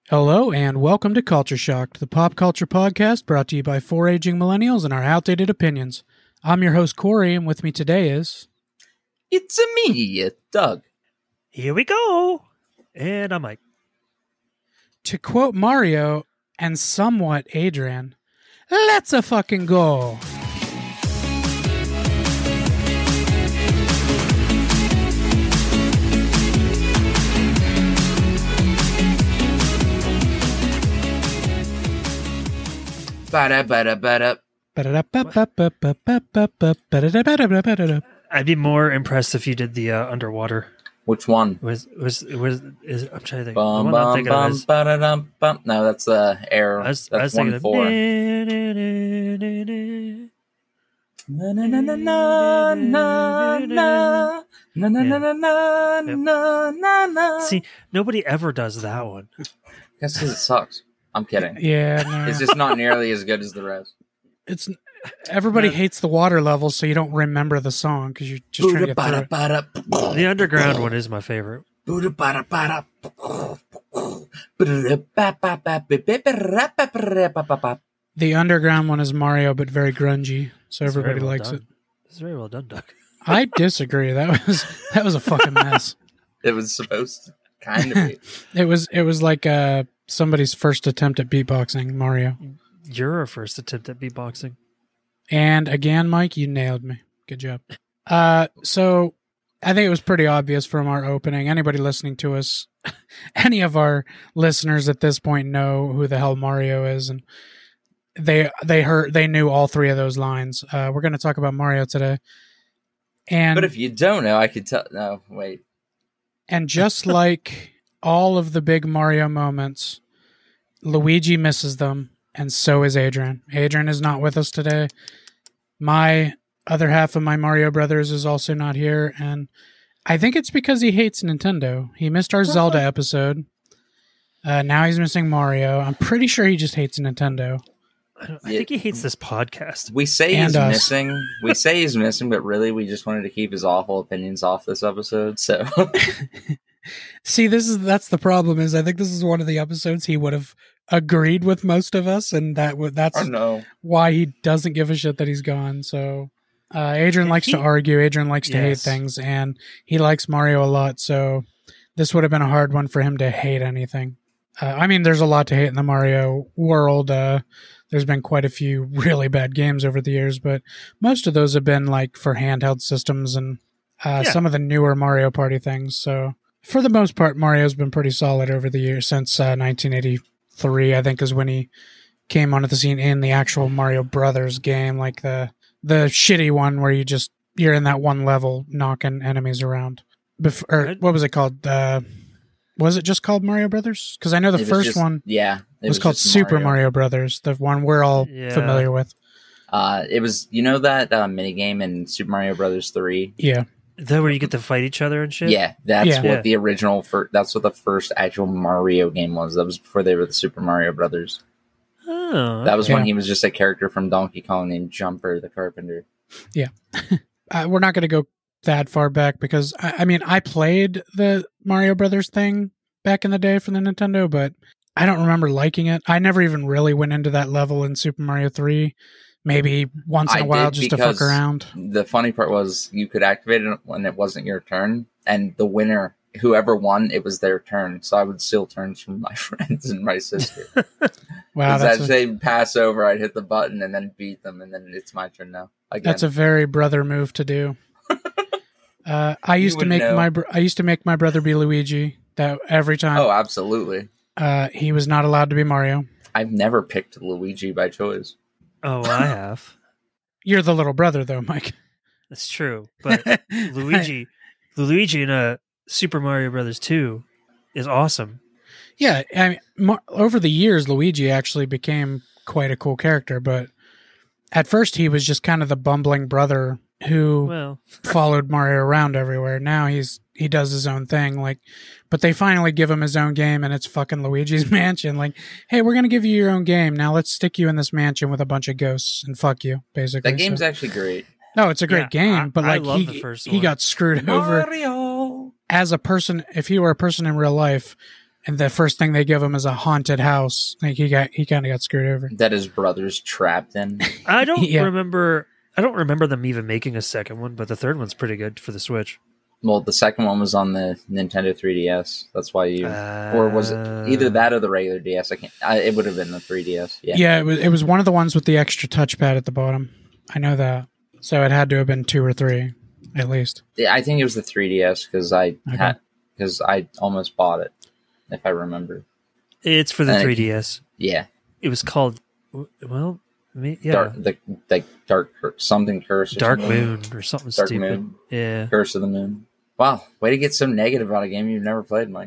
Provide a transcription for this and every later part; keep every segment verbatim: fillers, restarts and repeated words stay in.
Hello and welcome to Culture Shocked, the pop culture podcast brought to you by four aging millennials and our outdated opinions. I'm your host, Corey, and with me today is... It's a me, Doug. Here we go. And I'm Mike. To quote Mario and somewhat Adrian, let's a fucking go. Ba-da, ba-da, ba-da. I'd be more impressed if you did the uh, underwater. Which one? It was was was is I'm trying to think. Bum, the one I'm bum, thinking bum, of is, ba-da-dum, bum. No, that's uh, air. I was, that's I was one thinking four. of, Na na na na na na na na na na na na na na. See, nobody ever does that one. Guess because it sucks. I'm kidding. Yeah, no. It's just not nearly as good as the rest. It's everybody Man. hates the water level, so you don't remember the song because you're just trying to get through it. Ba-da-ba-da. The underground one is my favorite. Ba-da-ba-da-ba-da. The underground one is Mario, but very grungy, so It's very everybody well likes done. it. It's very well done, Doug. I disagree. That was that was a fucking mess. It was supposed to kind of be. It was it was like uh, somebody's first attempt at beatboxing, Mario. Your first attempt at beatboxing. And again, Mike, you nailed me. Good job. Uh, so I think it was pretty obvious from our opening. Anybody listening to us, any of our listeners at this point know who the hell Mario is, and they they heard they knew all three of those lines. Uh, we're going to talk about Mario today, and But if you don't know, I could tell. No, wait. and just like all of the big Mario moments, Luigi misses them. And so is Adrian. Adrian is not with us today. My other half of my Mario Brothers is also not here. And I think it's because he hates Nintendo. He missed our Zelda episode. Uh, now he's missing Mario. I'm pretty sure he just hates Nintendo. I, don't, I think he hates this podcast. We say And he's us. missing. We say he's missing, but really, we just wanted to keep his awful opinions off this episode. So, See, this is that's the problem. Is I think this is one of the episodes he would have agreed with most of us, and that would that's oh no, why he doesn't give a shit that he's gone. So uh, Adrian likes He- to argue. Adrian likes to hate Yes. things, and he likes Mario a lot. So this would have been a hard one for him to hate anything. Uh, I mean, there's a lot to hate in the Mario world. Uh, there's been quite a few really bad games over the years, but most of those have been like for handheld systems and uh, Yeah. some of the newer Mario Party things. So for the most part, Mario's been pretty solid over the years since uh, nineteen eighty-three, I think, is when he came onto the scene in the actual Mario Brothers game, like the the shitty one where you just you're in that one level knocking enemies around. Bef- or I'd- what was it called? Uh, was it just called Mario Brothers? Because I know the It was first just- one Yeah, it was, called just Super Mario. Brothers, the one we're all Yeah. familiar with. Uh, it was you know that uh, mini game in Super Mario Brothers three. Yeah, Is that where you get to fight each other and shit? Yeah, that's Yeah. what Yeah. the original. Fir- that's what the first actual Mario game was. That was before they were the Super Mario Brothers. Oh, That was Yeah. when he was just a character from Donkey Kong named Jumper the Carpenter. uh, we're not going to go that far back because I, I mean I played the Mario Brothers thing back in the day for the Nintendo, but I don't remember liking it. I never even really went into that level in Super Mario three. Maybe once in I a while did just to fuck because around. The funny part was you could activate it when it wasn't your turn, and the winner, whoever won, it was their turn. So I would steal turns from my friends and my sister. Wow, Because that's as a, they pass over, I'd hit the button and then beat them, and then it's my turn now. Again. that's a very brother move to do. uh, I used to would make know. my br- I used to make my brother be Luigi. That every time Oh, absolutely. uh, he was not allowed to be Mario. I've never picked Luigi by choice. Oh, I have. You're the little brother, though, Mike. That's true. But Luigi, Luigi in uh, Super Mario Brothers two is awesome. Yeah, I mean, Mar- over the years, Luigi actually became quite a cool character, but at first he was just kind of the bumbling brother who Well, followed Mario around everywhere. Now he's he does his own thing, like, but they finally give him his own game, and it's fucking Luigi's Mansion. Like, hey, we're gonna give you your own game. Now let's stick you in this mansion with a bunch of ghosts and fuck you, basically. That game's So- actually great. no, it's a great Yeah, game, I- but I like love he the first he one. got screwed over Mario. as a person. If he were a person in real life, and the first thing they give him is a haunted house. Like he got, he kind of got screwed over. That his brother's trapped in. I don't Yeah. remember. I don't remember them even making a second one, but the third one's pretty good for the Switch. Well, the second one was on the Nintendo three D S. That's why you, Uh, or was it either that or the regular D S? I can't. I, it would have been the three D S. Yeah. Yeah, it was, it was one of the ones with the extra touchpad at the bottom. I know that. So it had to have been two or three, at least. Yeah, I think it was the three D S because I Okay. had because I almost bought it, if I remember. It's for the And it- three D S. Yeah, It was called, well, me- yeah, dark the like dark Cur- something curse. Or Dark something. Moon or something Dark stupid. Moon. Yeah. Curse of the Moon. Wow, way to get so negative about a game you've never played, Mike.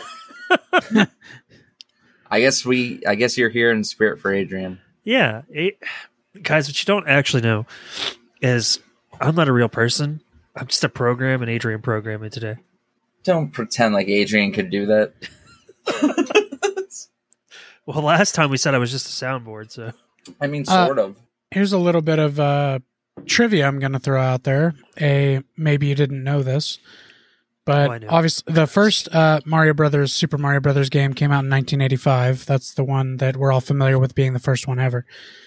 I guess we. I guess you're here in spirit for Adrian. Yeah. It, guys, what you don't actually know is I'm not a real person. I'm just a program, and Adrian programmed me today. Don't pretend like Adrian could do that. Well, last time we said I was just a soundboard, so. I mean, Uh, sort of. Here's a little bit of uh, trivia I'm going to throw out there. A maybe you didn't know this, but Oh, I know. obviously the first uh, Mario Brothers Super Mario Brothers game came out in nineteen eighty-five. That's the one that we're all familiar with being the first one ever.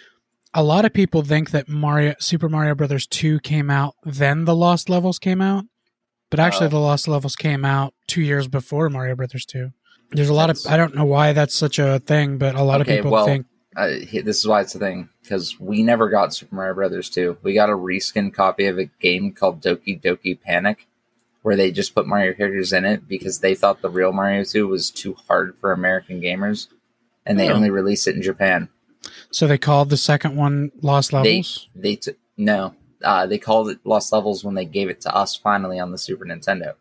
A lot of people think that Mario Super Mario Brothers two came out then the Lost Levels came out, but actually Oh. the Lost Levels came out two years before Mario Brothers two. There's a lot That's- of I don't know why that's such a thing, but a lot Okay, of people well, think Uh, he- this is why it's a thing because we never got Super Mario Brothers two. We got a reskin copy of a game called Doki Doki Panic, where they just put Mario characters in it because they thought the real Mario two was too hard for American gamers, and they Oh. only released it in Japan. so. They called the second one Lost Levels. They they t- no, uh, they called it Lost Levels when they gave it to us finally on the Super Nintendo,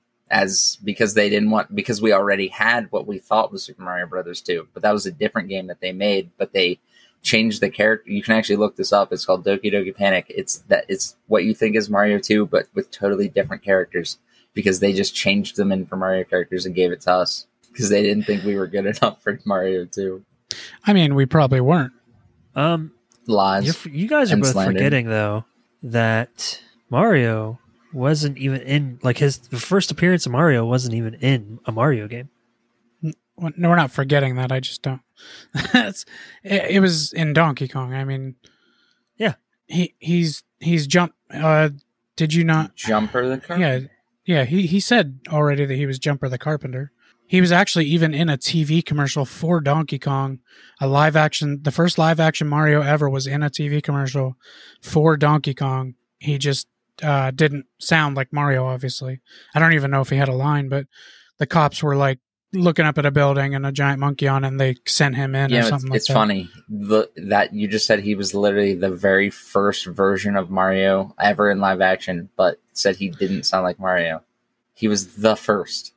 as because they didn't want because we already had what we thought was Super Mario Brothers two, but that was a different game that they made, but they changed the character. You can actually look this up. It's called Doki Doki Panic. It's that it's what you think is Mario two, but with totally different characters because they just changed them in for Mario characters and gave it to us because they didn't think we were good enough for Mario two. I mean, we probably weren't. Um, Lies. you're, you guys are and both slander. forgetting, though, that Mario wasn't even in, like, his the first appearance of Mario wasn't even in a Mario game. Well, no, we're not forgetting that. I just don't. That's it, it was in Donkey Kong. I mean, Yeah. he he's he's jump. Uh, did you not? Jumper the car? Yeah, yeah. He he said already that he was Jumper the Carpenter. He was actually even in a T V commercial for Donkey Kong, a live action. The first live action Mario ever was in a T V commercial for Donkey Kong. He just uh, didn't sound like Mario. Obviously, I don't even know if he had a line, but the cops were like looking up at a building and a giant monkey on it, and they sent him in or Yeah, it's, something like it's that. funny the, that you just said he was literally the very first version of Mario ever in live action, but said he didn't sound like Mario. He was the first.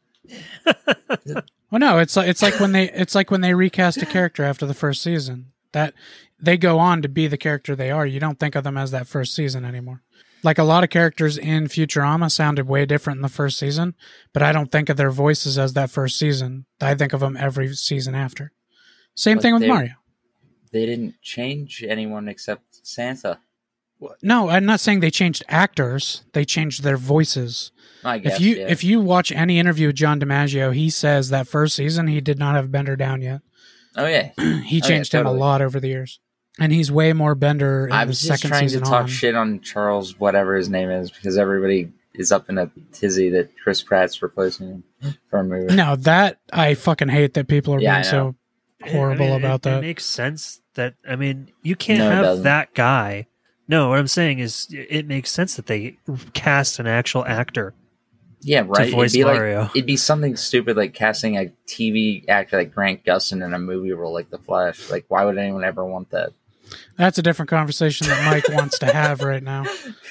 Well, no, it's like it's like when they it's like when they recast a character after the first season. That they go on to be the character they are. You don't think of them as that first season anymore. Like a lot of characters in Futurama sounded way different in the first season, but I don't think of their voices as that first season. I think of them every season after. Same But thing with they- Mario. They didn't change anyone except Santa. No, I'm not saying they changed actors. They changed their voices. I guess. If you yeah. if you watch any interview with John DiMaggio, he says that first season he did not have Bender down yet. oh yeah, He Oh, changed yeah, him a totally. lot over the years, and he's way more Bender in I the was just second trying to season talk on. shit on Charles, whatever his name is, because everybody is up in a tizzy that Chris Pratt's replacing him for a movie. No, that I fucking hate that people are Yeah, being I so know. horrible I mean, about it, that. It makes sense that, I mean, you can't No, it have doesn't. that guy. No, what I'm saying is it makes sense that they cast an actual actor Yeah, right. to voice it'd be Mario. like it'd be something stupid like casting a T V actor like Grant Gustin in a movie role like The Flash. Like, why would anyone ever want that? That's a different conversation that Mike wants to have right now.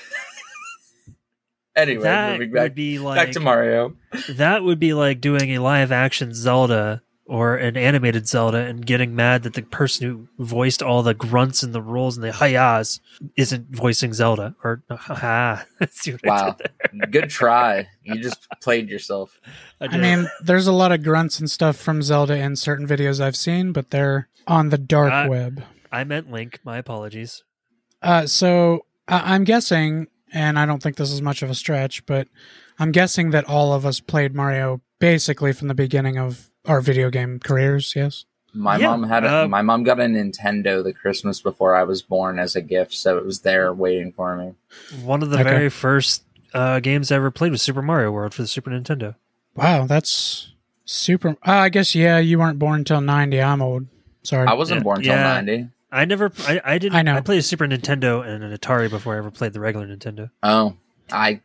Anyway, that moving back, would be like back to Mario. that would be like doing a live action Zelda or an animated Zelda and getting mad that the person who voiced all the grunts and the rolls and the hi-yas isn't voicing Zelda or ha. See what I Wow, did there? good try. You just played yourself. I, I did. mean, there's a lot of grunts and stuff from Zelda in certain videos I've seen, but they're on the dark Uh, web. I meant Link. My apologies. Uh, so I- I'm guessing, and I don't think this is much of a stretch, but I'm guessing that all of us played Mario basically from the beginning of our video game careers. Yes. My Yeah, mom had a, uh, my mom got a Nintendo the Christmas before I was born as a gift, so it was there waiting for me. One of the Okay. very first uh, games I ever played was Super Mario World for the Super Nintendo. Wow, that's super. Uh, I guess yeah, you weren't born until ninety. I'm old. Sorry. I wasn't Yeah, born until yeah. ninety. I never, I, I didn't, I know. I played a Super Nintendo and an Atari before I ever played the regular Nintendo. Oh, I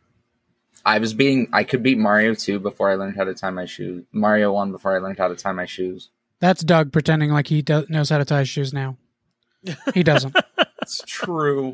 I was being I could beat Mario two before I learned how to tie my shoes. Mario one before I learned how to tie my shoes. That's Doug pretending like he do- knows how to tie his shoes now. He doesn't. It's true.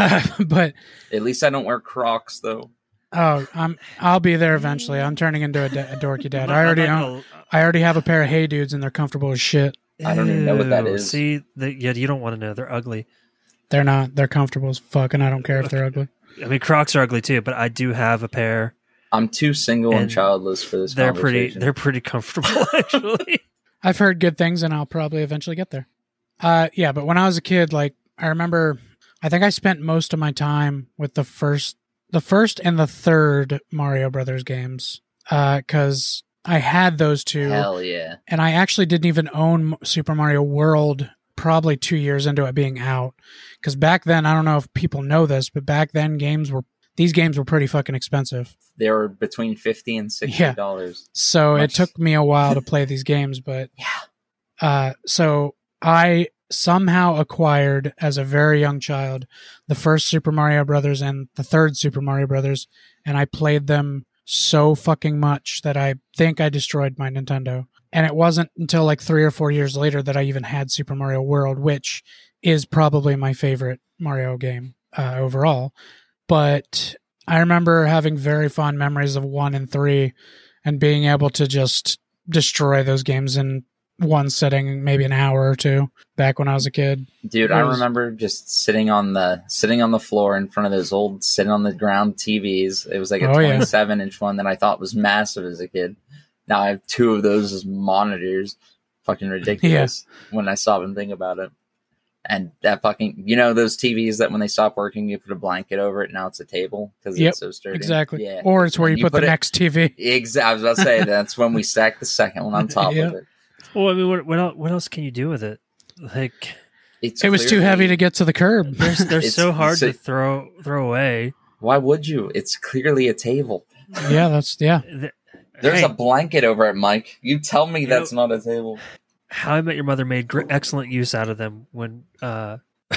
But At least I don't wear Crocs though. oh, I'm I'll be there eventually. I'm turning into a, da- a dorky dad. I I'm already not own, gonna- I already have a pair of Hey Dudes and they're comfortable as shit. I don't even know what that Ew, is. See, the, yeah, you don't want to know. They're ugly. They're not. They're comfortable as fuck, and I don't care if they're ugly. I mean, Crocs are ugly too, but I do have a pair. I'm too single and, And childless for this They're pretty. conversation. They're pretty comfortable, actually. I've heard good things, and I'll probably eventually get there. Uh, yeah, but when I was a kid, like I remember, I think I spent most of my time with the first, the first and the third Mario Brothers games, because I had those two, Hell yeah. and I actually didn't even own Super Mario World. Probably two years into it being out, because back then, I don't know if people know this, but back then games were these games were pretty fucking expensive. They were between fifty and sixty dollars. So Much- it took me a while to play these games, but Yeah. uh, so I somehow acquired as a very young child the first Super Mario Brothers and the third Super Mario Brothers, and I played them so fucking much that I think I destroyed my Nintendo. And it wasn't until like three or four years later that I even had Super Mario World, which is probably my favorite Mario game uh, overall. But I remember having very fond memories of one and three and being able to just destroy those games in one sitting, maybe an hour or two back when I was a kid. Dude, It I was- remember just sitting on the sitting on the floor in front of those old sitting on the ground T Vs. It was like a Oh, yeah. twenty-seven inch one that I thought was massive as a kid. Now I have two of those as monitors. Fucking ridiculous when I stop and think about it. And that fucking, you know, those T Vs that when they stop working, you put a blanket over it. Now it's a table because Yep, it's so sturdy. Exactly. Yeah. Or it's where And you, put, the it- next T V. Exactly. I was about to say that's when we stack the second one on top Yeah. of it. Well, I mean, what what else, what else can you do with it? Like, It's It was too clearly- heavy to get to the curb. they're they're It's- so hard so- to throw throw away. Why would you? It's clearly a table. Yeah, that's, yeah. The- There's hey, a blanket over it, Mike. You tell me You that's know- not a table. How I Met Your Mother made gr- excellent use out of them when uh,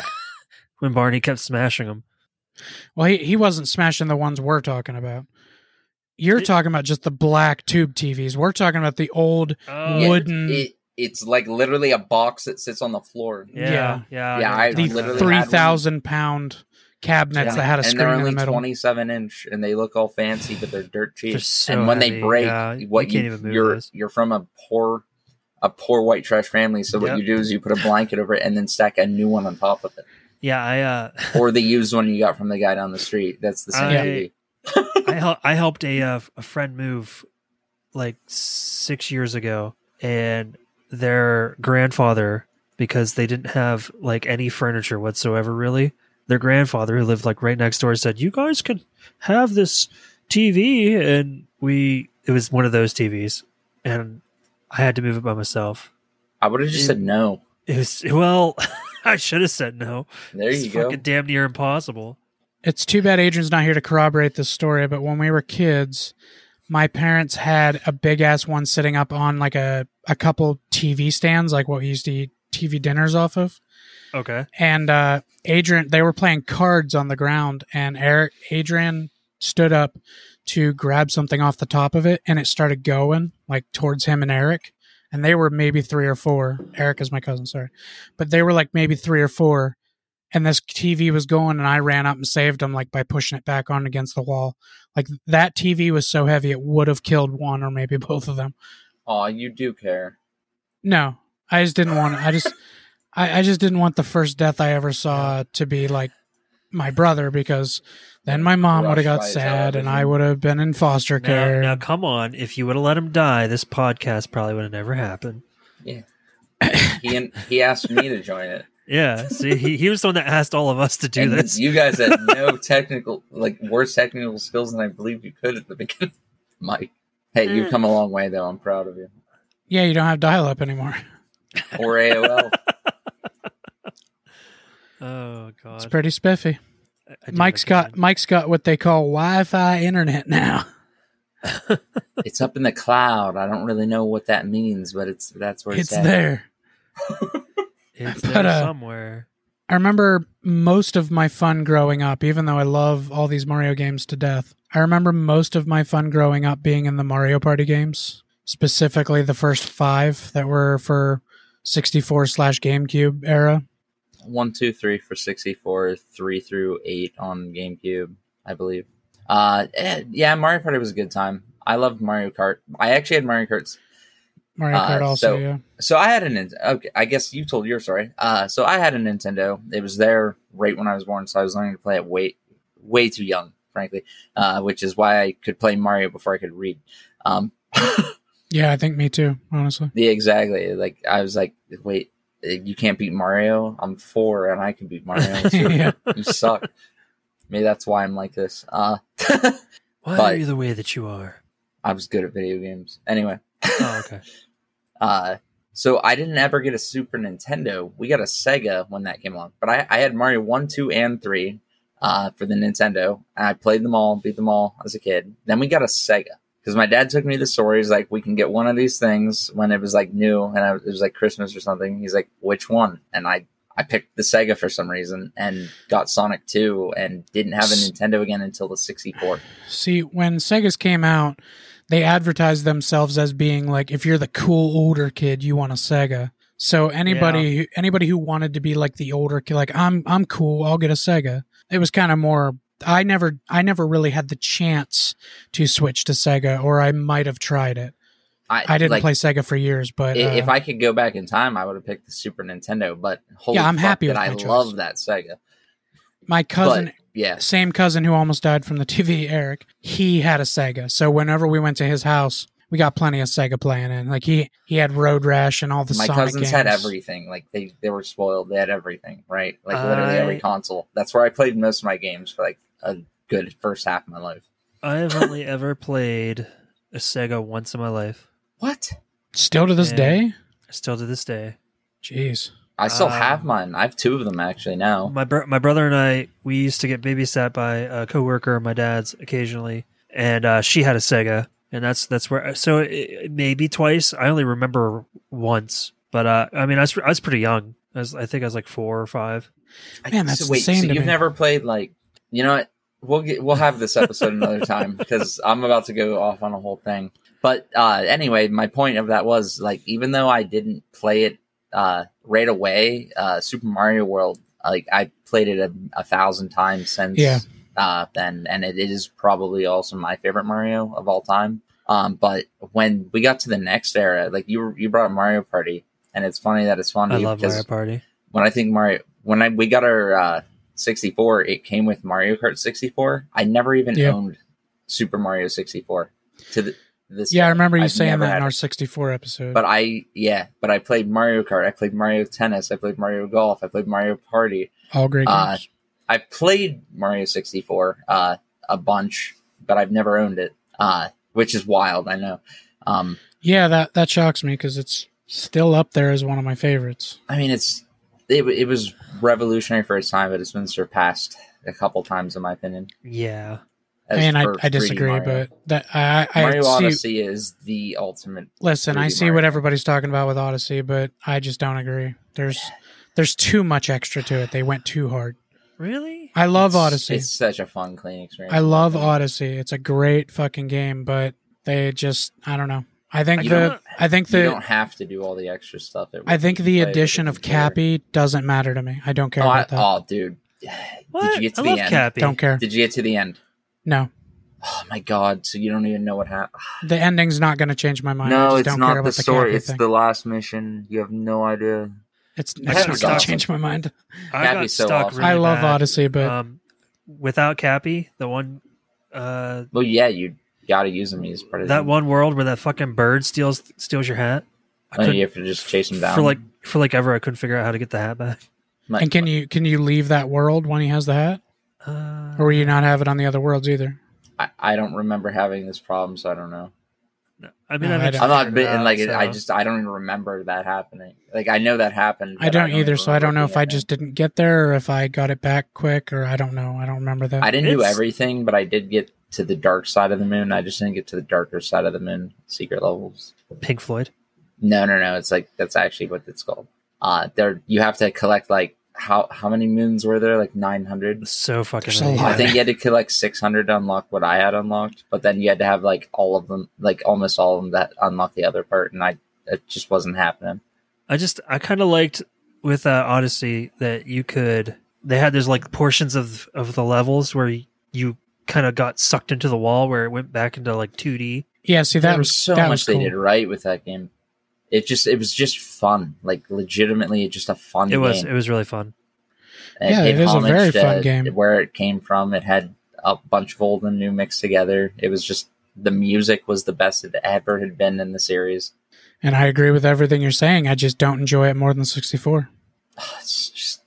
when Barney kept smashing them. Well, he, he wasn't smashing the ones we're talking about. You're It- talking about just the black tube T Vs. We're talking about the old Oh, Yeah, wooden, It, it's like literally a box that sits on the floor. yeah, yeah. yeah, Yeah, know I what the you're talking literally about. had three thousand pound cabinets Yeah. that had a and screen they're in the only middle. twenty-seven inch, and they look all fancy, but they're dirt cheap. They're so and when they heavy, break, yeah, what you you, can't even move you're those. you're from a poor a poor white trash family. So what Yep. you do is you put a blanket over it and then stack a new one on top of it, Yeah, I uh, or the used one you got from the guy down the street. That's the same I- T V. I hel- I helped a uh, a friend move like six years ago, and their grandfather, because they didn't have like any furniture whatsoever, really. Their grandfather, who lived like right next door, said, "You guys can have this T V," and we it was one of those T Vs, and I had to move it by myself. I would have just It- said no. It was well, I should have said no. There It's you go. fucking damn near impossible. It's too bad Adrian's not here to corroborate this story, but when we were kids, my parents had a big ass one sitting up on like a, a couple T V stands, like what we used to eat T V dinners off of. Okay. And uh, Adrian, they were playing cards on the ground, and Eric, Adrian stood up to grab something off the top of it, and it started going like towards him and Eric. And they were maybe three or four. Eric is my cousin, sorry, but they were like maybe three or four. And this T V was going, and I ran up and saved them like by pushing it back on against the wall. Like that T V was so heavy it would have killed one or maybe both of them. Oh, you do care. No, I just didn't want. I just, I, I just didn't want the first death I ever saw to be like my brother, because then my mom would have got Crushed by his sad, and television. I would have been in foster Now, care. now, come on. If you would have let him die, this podcast probably would have never happened. Yeah. he he asked me to join it. Yeah. See, he, he was the one that asked all of us to do And this. You guys had no technical, like worse technical skills than I believe you could at the beginning. Mike, hey, you've come a long way though. I'm proud of you. Yeah, you don't have dial-up anymore. or A O L. Oh god, It's pretty spiffy. I- I do Mike's like got Mike's got what they call Wi-Fi internet now. It's up in the cloud. I don't really know what that means, but it's that's where it's, It's at. there. It's But, there uh, somewhere. I remember most of my fun growing up, even though I love all these Mario games to death. I remember most of my fun growing up being in the Mario Party games, specifically the first five that were for sixty-four slash GameCube era. One, two, three for sixty-four, three through eight on GameCube, I believe. Uh, eh, yeah, Mario Party was a good time. I loved Mario Kart. I actually had Mario Karts. Mario Uh, Kart also, so- yeah. So I had a Nintendo. Okay, I guess you told your story. Uh, so I had a Nintendo. It was there right when I was born, so I was learning to play it way, way too young, frankly. Uh, which is why I could play Mario before I could read. Um, Yeah, I think me too, honestly. yeah, exactly. Like I was like, wait, you can't beat Mario. I'm four and I can beat Mario. So Yeah. You suck. Maybe that's why I'm like this. Uh, Why but- are you the way that you are? I was good at video games. Anyway. Oh, okay. Uh, so I didn't ever get a Super Nintendo. We got a Sega when that came along. But I, I had Mario one, two, and three uh, for the Nintendo. And I played them all, beat them all as a kid. Then we got a Sega. Because my dad took me to the store. He's like, we can get one of these things when it was like new. And I, it was like Christmas or something. He's like, which one? And I, I picked the Sega for some reason and got Sonic two and didn't have a Nintendo again until the sixty-four. See, when Segas came out, they advertised themselves as being like, if you're the cool older kid, you want a Sega. So anybody, who anybody who wanted to be like the older kid, like I'm, I'm cool, I'll get a Sega. It was kind of more. I never, I never really had the chance to switch to Sega, or I might have tried it. I didn't like, play Sega for years, but I- uh, if I could go back in time, I would have picked the Super Nintendo. But holy Yeah, I'm fuck, happy did with I my choice. love that Sega. my cousin, But, yeah, same cousin who almost died from the T V, Eric, he had a Sega. So whenever we went to his house, we got plenty of Sega playing in. Like he, he had Road Rash and all the my Sonic cousins games. had everything. Like they, they were spoiled. They had everything, right? Like literally every I- console. That's where I played most of my games for like a good first half of my life. I have only ever played a Sega once in my life. What? Still to this Yeah. day? Still to this day. Jeez. I still Um, have mine. I have two of them actually now. My br- my brother and I, we used to get babysat by a coworker of my dad's occasionally, and uh, she had a Sega, and that's that's where. So it, maybe twice. I only remember once, but uh, I mean, I was I was pretty young. I, was, I think I was like four or five. Man, that's so, wait. insane So to you've me. never played like you know what? We'll get we'll have this episode another time because I'm about to go off on a whole thing. But uh, anyway, my point of that was like even though I didn't play it uh, right away, uh, Super Mario World, like I played it a, a thousand times since Yeah. uh, then, and it is probably also my favorite Mario of all time. Um, but when we got to the next era, like you you brought up Mario Party, and it's funny that it's funny I love because Mario Party. when I think Mario, when I we got our uh, sixty-four, it came with Mario Kart sixty-four. I never even Yeah. owned Super Mario sixty-four to the, this. Yeah, I day. remember you I've saying never that in had our it. sixty-four episode. But I, yeah, but I played Mario Kart. I played Mario Tennis. I played Mario Golf. I played Mario Party. All great uh, games. I played Mario sixty-four uh, a bunch, but I've never owned it, uh, which is wild. I know. Um, Yeah, that, that shocks me because it's still up there as one of my favorites. I mean, it's it, it was revolutionary for its time, but it's been surpassed a couple times in my opinion. Yeah. as And I, for I three D disagree, Mario. but that I, I Mario see. Odyssey is the ultimate. Listen, I three D see Mario. what everybody's talking about with Odyssey, but I just don't agree. There's there's too much extra to it. They went too hard. Really? I love It's- Odyssey. It's such a fun, clean experience. I love in my opinion. Odyssey. It's a great fucking game, but they just I don't know. I think You the don't- I think You the don't have to do all the extra stuff. That I think we the play, addition but of if you care. Cappy doesn't matter to me. I don't care Oh, I, about that. oh, dude. What? Did you get to I the love end? Cappy. Don't care. Did you get to the end? No, Oh my god! So you don't even know what happened? the ending's not going to change my mind. I No, just it's don't not care the about the story. Cappy It's thing. the last mission. You have no idea. It's, it's Cappy's not going to awesome. change my mind. I Cappy's got so stuck awesome. really I love bad. Odyssey, but Um, without Cappy, the one, uh, Well, yeah, you got to use them. He's part of that the- one world where that fucking bird steals steals your hat. I Oh, couldn't, you have to just chase him down for like for like ever. I couldn't figure out how to get the hat back. Like- and can you can you leave that world when he has the hat, Uh, or will you not have it on the other worlds either? I, I don't remember having this problem, so I don't know. I mean, No, I've I don't. I'm not figured it bit, and out, like so- I just I don't even remember that happening. Like I know that happened. I but don't even either, so I remember don't know it if I being just didn't get there or if I got it back quick, or I don't know. I don't remember that. I didn't do It's- everything, but I did get to the dark side of the moon. I just didn't get to the darker side of the moon secret levels. Pink Floyd. No, no, no. It's like that's actually what it's called. Uh, there you have to collect like how how many moons were there? Like nine hundred. So fucking. There's a many. lot. I think you had to collect six hundred to unlock what I had unlocked, but then you had to have like all of them, like almost all of them that unlock the other part, and I it just wasn't happening. I just I kind of liked with uh, Odyssey that you could. They had there's like portions of of the levels where you kind of got sucked into the wall where it went back into like two D. Yeah, see, that there was was so that much was they cool. did right with that game. It just it was just fun, like legitimately just a fun It game. was it was really fun. And Yeah, paid it is a homage very to fun game. Where it came from, it had a bunch of old and new mixed together. It was just the music was the best it ever had been in the series. And I agree with everything you're saying. I just don't enjoy it more than sixty-four. It's just,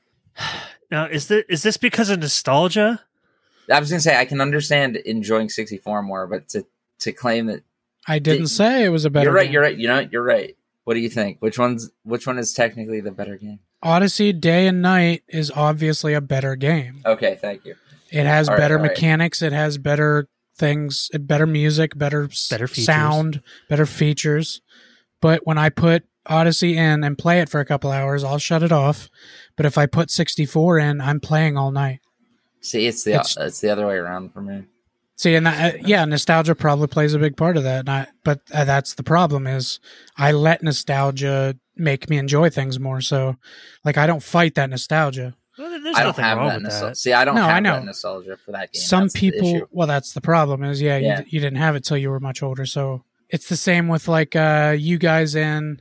Now is this is this because of nostalgia? I was gonna say I can understand enjoying sixty-four more, but to to claim that I didn't Did- say it was a better you're right, game. you're right. You know, what? You're right. What do you think? Which one's which one is technically the better game? Odyssey Day and Night is obviously a better game. Okay, thank you. It has All right, better all right. mechanics. It has better things, better music, better, s- Better features. sound, better features. But when I put Odyssey in and play it for a couple hours, I'll shut it off. But if I put sixty-four in, I'm playing all night. See, it's the It's- it's the other way around for me. See, and that, uh, yeah, nostalgia probably plays a big part of that. And I, but uh, that's the problem is I let nostalgia make me enjoy things more. So, like, I don't fight that nostalgia. Well, there's I don't nothing have wrong that with nostalgia. that. See, I don't No, I have know. that nostalgia for that game. Some That's the people, issue. well, that's the problem is, yeah, Yeah. You, you didn't have it till you were much older. So it's the same with like uh, you guys in.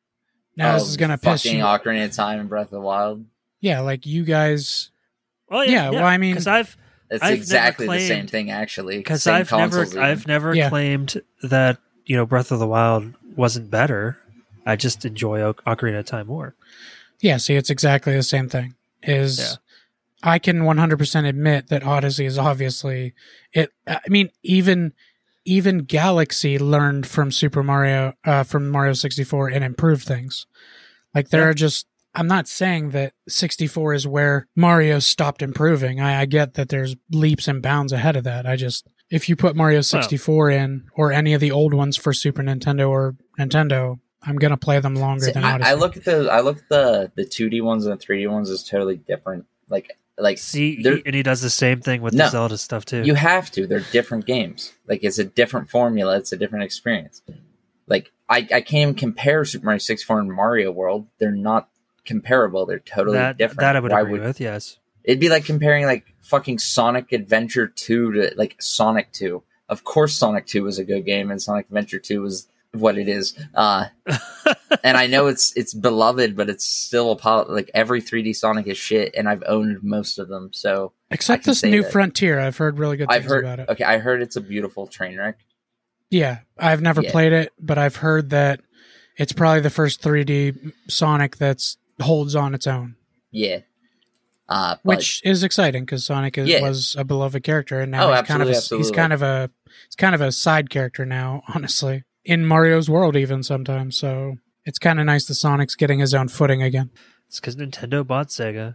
Now this Oh, is gonna piss fucking you. Ocarina of Time and Breath of the Wild. Yeah, like you guys. Well, Yeah, well, I mean- because I've It's I've never exactly the claimed- same thing, actually. because Same I've never consoles even. I've never Yeah. claimed that you know Breath of the Wild wasn't better. I just enjoy o- Ocarina of Time more. Yeah, see, it's exactly the same thing. Is Yeah. I can one hundred percent admit that Odyssey is obviously it. I mean, even even Galaxy learned from Super Mario, uh, from Mario sixty-four and improved things. Like there Yeah. are just. I'm not saying that sixty-four is where Mario stopped improving. I, I get that there's leaps and bounds ahead of that. I just if you put Mario sixty-four in or any of the old ones for Super Nintendo or Nintendo, I'm gonna play them longer See, than I, Odyssey. I look at the I look at the the two D ones and the three D ones as totally different. Like like See, they're- he, and he does the same thing with No. the Zelda stuff too. you have to. They're different games. Like it's a different formula. It's a different experience. Like I I can't even compare Super Mario sixty-four and Mario World. They're not comparable. They're totally that different. that I would Why agree with. Yes. It'd be like comparing like fucking Sonic Adventure two to like Sonic two. Of course Sonic two was a good game and Sonic Adventure two was what it is. Uh and I know it's it's beloved, but it's still a pol- like every three D Sonic is shit and I've owned most of them. So I Except can this say new that. Frontier, I've heard really good things I've heard about it. okay, I heard it's a beautiful train wreck. Yeah, I've never Yeah. played it, but I've heard that it's probably the first three D Sonic that's holds on its own, Yeah. Uh but which is exciting because Sonic is, Yeah. was a beloved character, and now Oh, he's kind of a, absolutely, he's absolutely. kind of a he's kind of a side character now, honestly, in Mario's world even sometimes. So it's kind of nice that Sonic's getting his own footing again. It's because Nintendo bought Sega.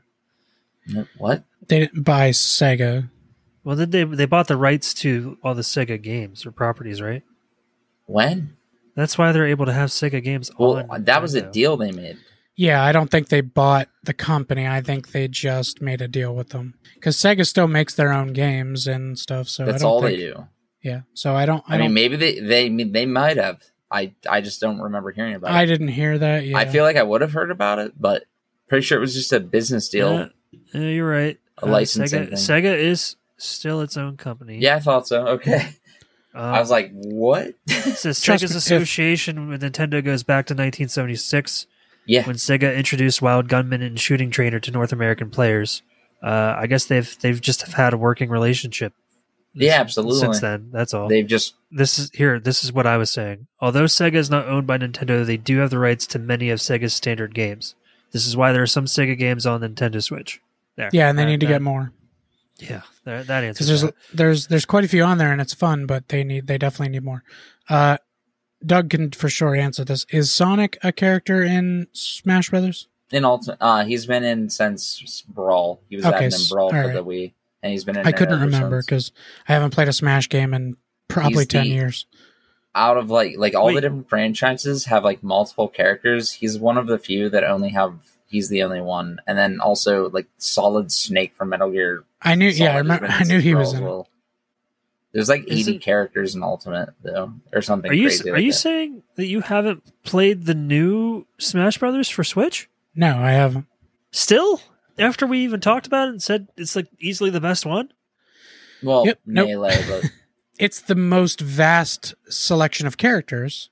what? They didn't buy Sega. Well, then they they bought the rights to all the Sega games or properties, right? When? That's why they're able to have Sega games. Well, on that was a Nintendo. deal they made. Yeah, I don't think they bought the company. I think they just made a deal with them because Sega still makes their own games and stuff. So I That's don't all think, they do. Yeah, so I don't. I, I, mean, don't. maybe they they they might have. I I just don't remember hearing about I it. didn't hear that. Yeah. I feel like I would have heard about it, but pretty sure it was just a business deal. Yeah, yeah, you're right. A licensing Sega, thing. Sega is still its own company. Yeah, I thought so. Okay. Um, I was like, what? it says Trust Sega's me, if- association with Nintendo goes back to nineteen seventy-six Yeah. when Sega introduced Wild Gunman and Shooting Trainer to North American players. Uh, I guess they've they've just have had a working relationship. Yeah, absolutely. Since then, that's all. They've just This is here. This is what I was saying. Although Sega is not owned by Nintendo, they do have the rights to many of Sega's standard games. This is why there are some Sega games on Nintendo Switch. There. Yeah, and they That- need to that- get more Yeah, that, that because answers there's that. there's there's quite a few on there and it's fun, but they need they definitely need more. Uh, Doug can for sure answer this. Is Sonic a character in Smash Brothers? In Ultimate, uh, he's been in since Brawl. He was Okay, added in Brawl for right. the Wii, and he's been in. I there couldn't ever remember since. because I haven't played a Smash game in probably He's ten the- years. Out of like like all Wait. the different franchises have like multiple characters. He's one of the few that only have. He's the only one, and then also like Solid Snake from Metal Gear. I knew, Solid yeah, I has remember. been I knew he Brawl was as in it. well. There's like eighty Isn't- characters in Ultimate though, or something. Are you crazy are like you that. saying that you haven't played the new Smash Brothers for Switch? No, I haven't. Still, after we even talked about it and said it's like easily the best one. Well, Yep, nope. Melee, but It's the most vast selection of characters.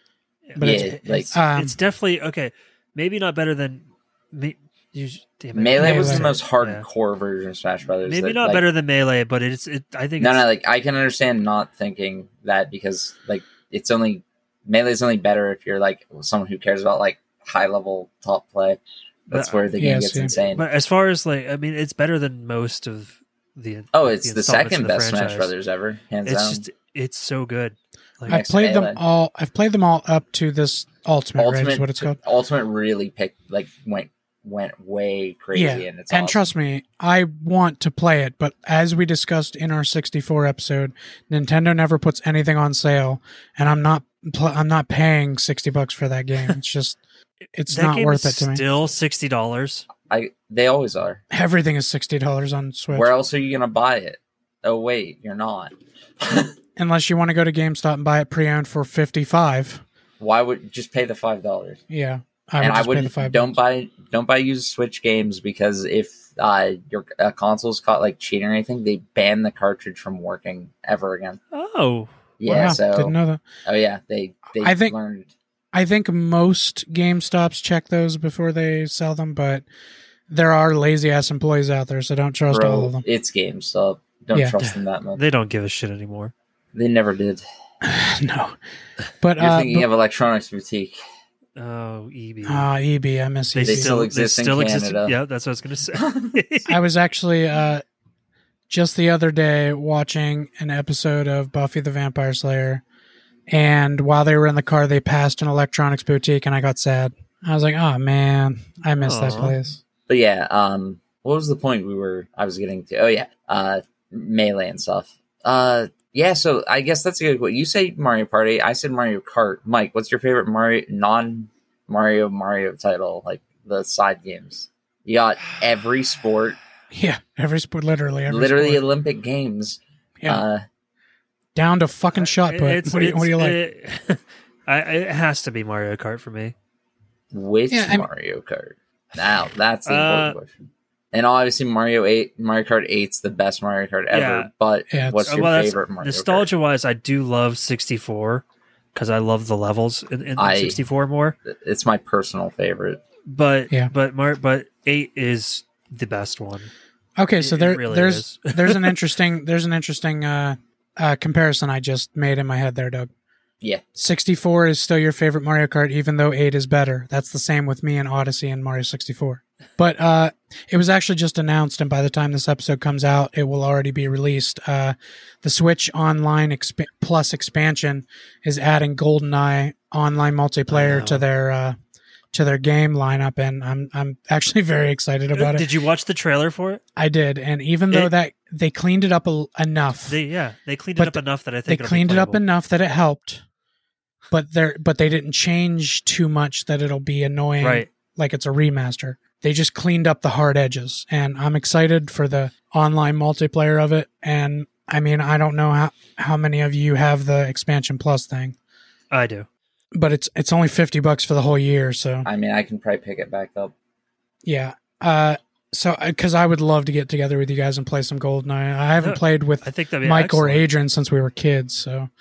But yeah, it's- like It's, Um, it's definitely okay. Maybe not better than. Me, you, damn it. Melee was Melee. the most Yeah. hardcore version of Smash Brothers. Maybe that, not like, better than Melee, but it's. It, I think. No, it's, no, like I can understand not thinking that because like it's only Melee is only better if you're like someone who cares about like high level top play. That's But- where the game Yes, gets yeah. insane. But as far as like, I mean, it's better than most of the. oh, it's the the, installments second of the best Smash franchise. Brothers ever, hands It's down. just. It's so good. Like, I've next played Melee. them all. I've played them all up to this Ultimate, right? Is what it's called. Ultimate really picked like went went way crazy, Yeah, and it's and awesome. trust me, I want to play it, but as we discussed in our sixty-four episode, Nintendo never puts anything on sale, and I'm not pl- I'm not paying sixty bucks for that game. It's just it's that not game worth is it to me. Still sixty dollars. I they always are. Everything is sixty dollars on Switch, Where else are you gonna buy it? Oh wait, you're not. unless you want to go to GameStop and buy it pre-owned for fifty-five. Why would just pay the five dollars? Yeah, I would And I just pay the wouldn't five. don't bucks. buy don't buy used Switch games because if uh, your uh, console's caught like cheating or anything, they ban the cartridge from working ever again. Oh, Yeah, Wow, so didn't know that. oh yeah, they they I think- learned. I think most GameStops check those before they sell them, but there are lazy ass employees out there, so don't trust all of Bro, them. it's GameStop. Don't Yeah. trust them that much. they don't give a shit anymore. They never did. No, but You're uh, thinking but- of Electronics Boutique. Oh, E B. ah, E B, I miss They E B. still exist in Canada. Yeah, that's what I was gonna say. I was actually uh, just the other day watching an episode of Buffy the Vampire Slayer, and while they were in the car, they passed an Electronics Boutique, and I got sad. I was like, "Oh man, I miss that Aw. place." But yeah, um, what was the point we were? I was getting to. Oh yeah, uh, Melee and stuff. Uh, yeah. So I guess that's a good. What you say, Mario Party. I said Mario Kart. Mike, what's your favorite Mario non Mario Mario title? Like the side games. You got every sport, Yeah, every sport, literally, every literally sport. Olympic games. Yeah. Uh, down to fucking shot put. It's- What do you, what do you like? it- I, it has to be Mario Kart for me. which Yeah, I'm- Mario Kart? Now that's the Uh, important question. And obviously, Mario Eight, Mario Kart Eight's the best Mario Kart ever. Yeah. But Yeah, it's- what's Uh, your well, that's- favorite Mario Kart? Nostalgia wise, I do love sixty-four because I love the levels in, in I- sixty-four more. It's my personal favorite. But Yeah. but Mar- but eight is the best one. Okay, so It- there, it really there's is. there's an interesting there's an interesting uh, uh, comparison I just made in my head there, Doug. Yeah. sixty-four is still your favorite Mario Kart, even though eight is better. That's the same with me and Odyssey and Mario sixty-four. But uh, it was actually just announced, and by the time this episode comes out, it will already be released. Uh, the Switch Online exp- Plus expansion is adding GoldenEye online multiplayer Wow. to their uh, to their game lineup, and I'm I'm actually very excited about it. Did you watch the trailer for it? I did, and even though It- that they cleaned it up a, enough, They yeah, they cleaned But it up enough that I they think it'll be cleaned it up playable. enough that it helped, but they but they didn't change too much that it'll be annoying, Right. like it's a remaster. They just cleaned up the hard edges, and I'm excited for the online multiplayer of it. And I mean, I don't know how how many of you have the expansion plus thing, I do. but it's it's only fifty bucks for the whole year, so I mean, I can probably pick it back up. yeah. Uh, so because I would love to get together with you guys and play some GoldenEye. I haven't Yeah, played with I think that'd be Mike or excellent. Adrian since we were kids, so.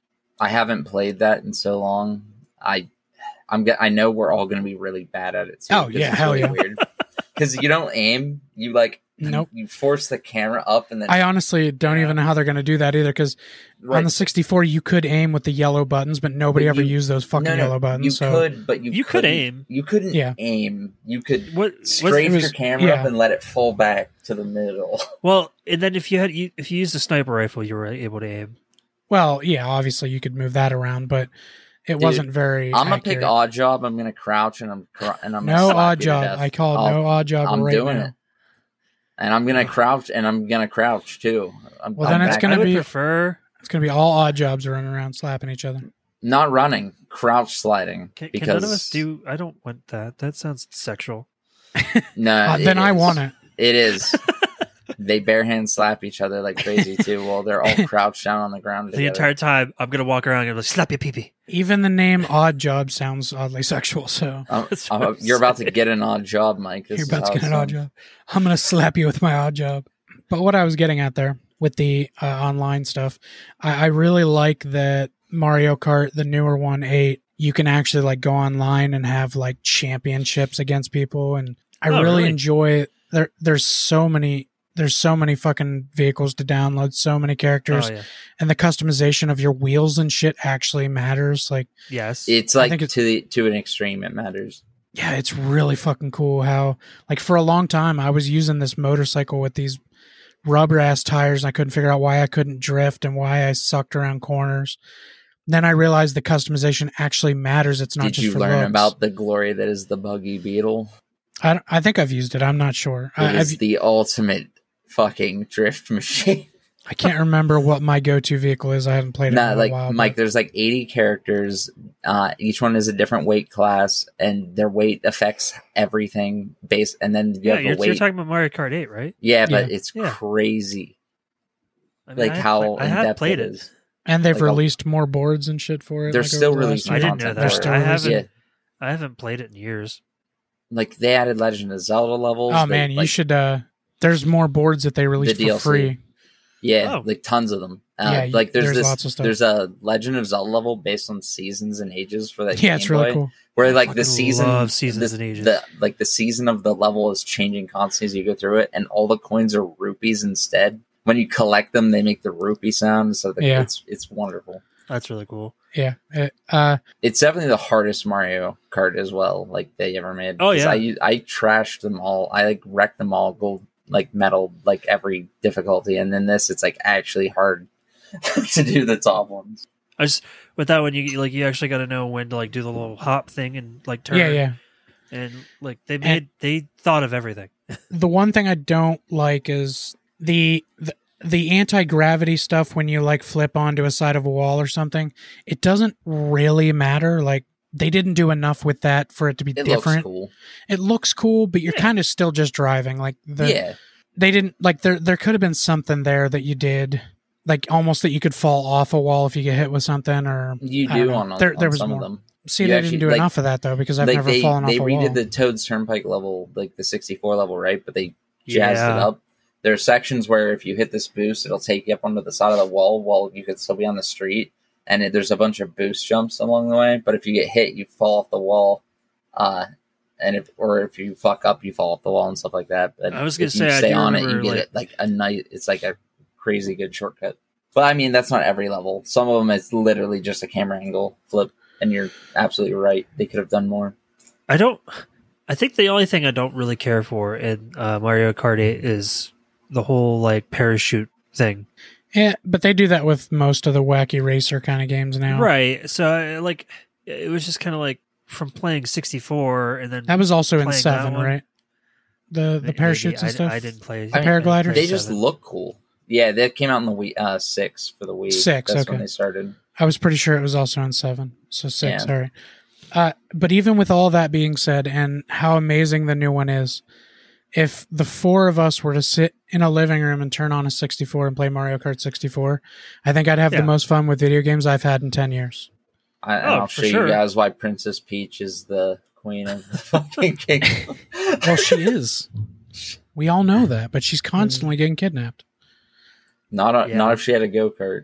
I haven't played that in so long. I, I'm. ge- I know we're all going to be really bad at it. Too, Oh, 'cause yeah, it's hell really yeah. Weird because you don't aim. You like. Nope. You force the camera up and then. I honestly don't Yeah. even know how they're going to do that either, because right. on the sixty-four you could aim with the yellow buttons, but nobody But ever you- used those fucking No, no, yellow buttons. You so could, but you You could couldn't- aim. You couldn't Yeah. aim. You could What was- strafe it was- your camera yeah. up and let it fall back to the middle. Well, and then if you had you, if you used a sniper rifle, you were able to aim. well, yeah, obviously you could move that around, but it Dude, wasn't very. I'm gonna accurate. pick odd job. I'm gonna crouch and I'm cr- and I'm gonna No slap odd you to job. death. I call I'll- no odd job I'm right doing now. it. And I'm gonna crouch and I'm gonna crouch too. I'm, Well, I'm then it's back- gonna I would be- prefer. It's gonna be all odd jobs running around slapping each other. not running, crouch sliding. Can, because can none of us do? I don't want that. That sounds sexual. no, Uh, it then I is. want it. It is. They bare hand slap each other like crazy too, while they're all crouched down on the ground The together. entire time, I'm gonna walk around and like, slap your pee pee. Even the name odd job sounds oddly sexual. So Um, That's um, what I'm you're about to saying. get an odd job, Mike. This you're is about to how get it's an odd done. job. I'm gonna slap you with my odd job. But what I was getting at there with the uh, online stuff, I, I really like that Mario Kart, the newer one, eight. You can actually like go online and have like championships against people, and I Oh, really really? enjoy. There, there's so many. There's so many fucking vehicles to download, so many characters, Oh yeah. and the customization of your wheels and shit actually matters. Like, Yes. It's I like think it's- to the to an extreme. It matters. yeah, it's really fucking cool how, like, for a long time, I was using this motorcycle with these rubber ass tires, and I couldn't figure out why I couldn't drift and why I sucked around corners. Then I realized the customization actually matters. It's not Did just you for learn looks. about the glory that is the buggy beetle? I, don't- I think I've used it. I'm not sure. It I, is I've, the ultimate fucking drift machine. I can't remember what my go-to vehicle is. I haven't played it Nah, in a like while. Mike, but- there's like eighty characters. Uh, each one is a different weight class, and their weight affects everything. Base, and then you yeah, have you're, a weight. you're talking about Mario Kart eight, right? yeah, but Yeah. it's Yeah. crazy. I mean, Like I have how play- I in have depth played it it. is. and they've like a- released more boards and shit for it. They're like, still over the last releasing I year. didn't know content that. They're for still it. I releasing. haven't. Yeah, I haven't played it in years. like they added Legend of Zelda levels. Oh they, man, you like, should. uh There's more boards that they released D for L C. free. Yeah, Oh. like tons of them. Uh, Yeah, like there's, there's this. lots of stuff. There's a Legend of Zelda level based on seasons and ages for that. Yeah, Game it's really Boy, cool. Where I like the fucking season, love seasons the, and ages. the like the season of the level is changing constantly as you go through it, and all the coins are rupees instead. When you collect them, they make the rupee sound. So that Yeah. it's it's wonderful. That's really cool. Yeah. It, uh, It's definitely the hardest Mario Kart as well, like they ever made. Oh, 'Cause yeah. I I trashed them all. I like wrecked them all, gold like metal, like every difficulty, and then this it's like actually hard to do the top ones. I just with that one, you like you actually got to know when to like do the little hop thing and like turn. yeah, yeah. And like they made they thought of everything. The one thing I don't like is the the, the anti-gravity stuff when you like flip onto a side of a wall or something. It doesn't really matter. Like they didn't do enough with that for it to be It different. looks cool. It looks cool, but you're Yeah. kind of still just driving. Like the, yeah, they didn't like there. There could have been something there that you did, like almost that you could fall off a wall if you get hit with something, or you I don't do know. on, on There- there was some more. of them. see You they actually, didn't do like- enough of that though because I've like never they fallen off they a redid wall. the Toad's Turnpike level, like the sixty-four level, right? But they jazzed Yeah. it up. There are sections where if you hit this boost, it'll take you up onto the side of the wall while you could still be on the street. And it, there's a bunch of boost jumps along the way. But if you get hit, you fall off the wall. Uh, and if or if you fuck up, you fall off the wall and stuff like that. But I was gonna if say, you I stay do on it, you remember, get like- it like a night. It's like a crazy good shortcut. But I mean, that's not every level. Some of them it's literally just a camera angle flip, and you're absolutely right. They could have done more. I don't. I think the only thing I don't really care for in uh, Mario Kart eight is the whole like parachute thing. Yeah, but they do that with most of the wacky racer kind of games now. Right. So I, like it was just kind of like from playing sixty-four and then That was also in Playing seven, that one? right? The the maybe. parachutes and I, stuff. I didn't play The I didn't paragliders? play They just seven. look cool. Yeah, that came out in the Wii uh, six for the Wii. Six, That's okay. when they started. I was pretty sure it was also in seven. So six, Yeah. all right. Uh, but even with all that being said, and how amazing the new one is, if the four of us were to sit in a living room and turn on a sixty-four and play Mario Kart sixty-four, I think I'd have Yeah. the most fun with video games I've had in ten years. I, and Oh, I'll for show sure. you guys why Princess Peach is the queen of the fucking kingdom. Well, she is. We all know that, but she's constantly getting kidnapped. not a, Yeah. not if she had a go kart.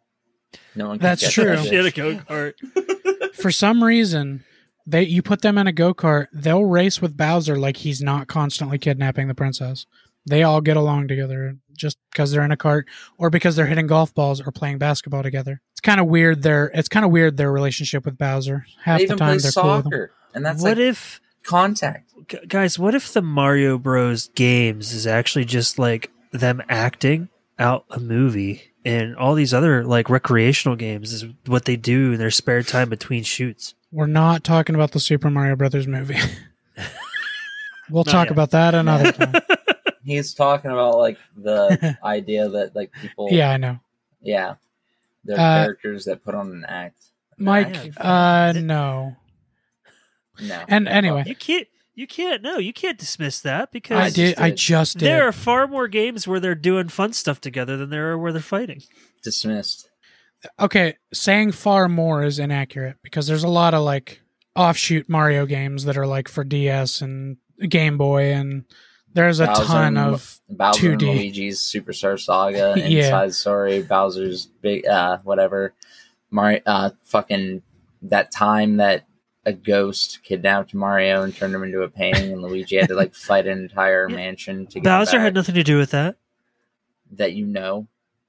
No one. Can That's catch true. that She had a bitch. go kart. For some reason, they you put them in a go-kart, they'll race with Bowser like he's not constantly kidnapping the princess. They all get along together just because they're in a cart or because they're hitting golf balls or playing basketball together. It's kind of weird their it's kind of weird their relationship with Bowser. Half They the even time play they're cool with him. soccer, and that's What like if contact. gu- guys? What if the Mario Bros. Games is actually just like them acting out a movie and all these other like recreational games is what they do in their spare time between shoots. We're not talking about the Super Mario Brothers movie. We'll Not talk yet. about that another time. He's talking about like the idea that like people, Yeah, I know. yeah, they're Uh, characters that put on an act. Mike, Act. uh, no. no. And anyway, You can't. You can't. No, you can't dismiss that because I did. I did. just did. there are far more games where they're doing fun stuff together than there are where they're fighting. dismissed. Okay, saying far more is inaccurate because there's a lot of like offshoot Mario games that are like for D S and Game Boy, and there's a Bowser ton and- of Bowser two and D. Luigi's Superstar Saga, Yeah. Inside Story, Bowser's big, uh, whatever, Mario, uh, fucking that time that a ghost kidnapped Mario and turned him into a painting, and Luigi had to like fight an entire Yeah. mansion to get Bowser back, had nothing to do with that. that you know.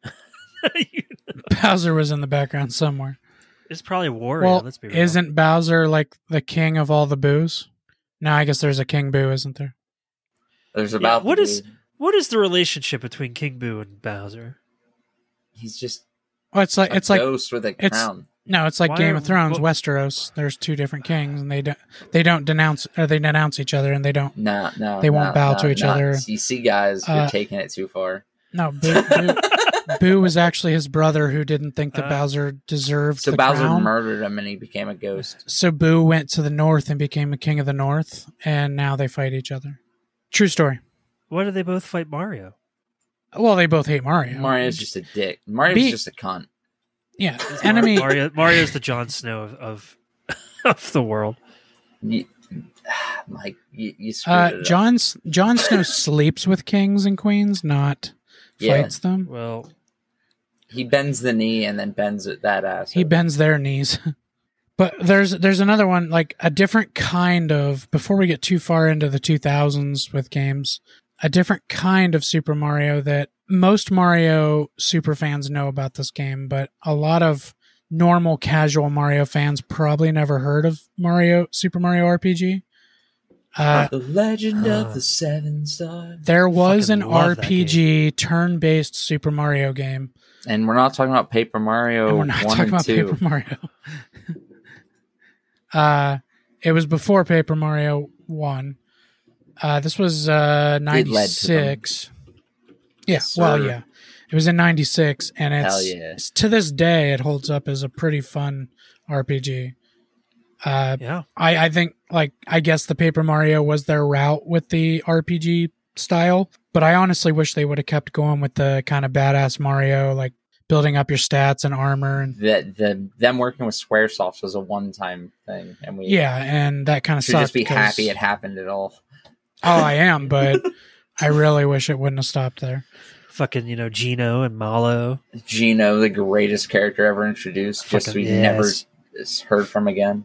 Bowser was in the background somewhere. It's probably Wario. Well, let's be real. isn't Bowser like the king of all the boos? No, I guess there's a King Boo, isn't there? There's Yeah, about what to is- be- What is the relationship between King Boo and Bowser? he's just Oh, it's like a it's like ghost with a it's- crown. no, it's like Why Game are- of Thrones, what- Westeros. There's two different kings, and they don't they don't denounce or they denounce each other, and they don't. No, no, They won't no, bow no, to each no. other. You see, guys, you're Uh, taking it too far. No, Boo, Boo, Boo was actually his brother who didn't think that Uh, Bowser deserved So the Bowser crown. murdered him, and he became a ghost. So Boo went to the north and became a king of the north, and now they fight each other. True story. Why do they both fight Mario? Well, they both hate Mario. Mario's just a dick. Mario's Be- just a cunt. Yeah, enemy. Mario. Mario's the Jon Snow of of, of the world. You, like you, you screwed Uh, it up. Jon Jon Snow sleeps with kings and queens, not Yeah. fights them. Well, He bends the knee and then bends it, that ass. He bends their knees. But there's there's another one, like a different kind of, before we get too far into the two thousands with games, a different kind of Super Mario that most Mario super fans know about this game, but a lot of normal casual Mario fans probably never heard of Mario Super Mario R P G. Uh, The Legend Uh, of the Seven Stars. there was an fucking love that R P G turn-based Super Mario game. And we're not talking about Paper Mario And we're not one talking and about two. Paper Mario. uh, it was before Paper Mario one. Uh, this was uh, It led to them. ninety-six. Yeah, Yes, well, sir. yeah. It was in ninety-six, and it's, Hell yeah. it's to this day, it holds up as a pretty fun R P G. Uh, yeah. I, I think, like, I guess the Paper Mario was their route with the R P G style, but I honestly wish they would have kept going with the kind of badass Mario, like building up your stats and armor. And That the them working with SquareSoft was a one time thing, and we yeah, and that kind of should sucked. just be because- happy it happened at all. Oh, I am, but I really wish it wouldn't have stopped there. Fucking, you know, Gino and Malo. Gino, the greatest character ever introduced, just Fucking we yes. never s- heard from again.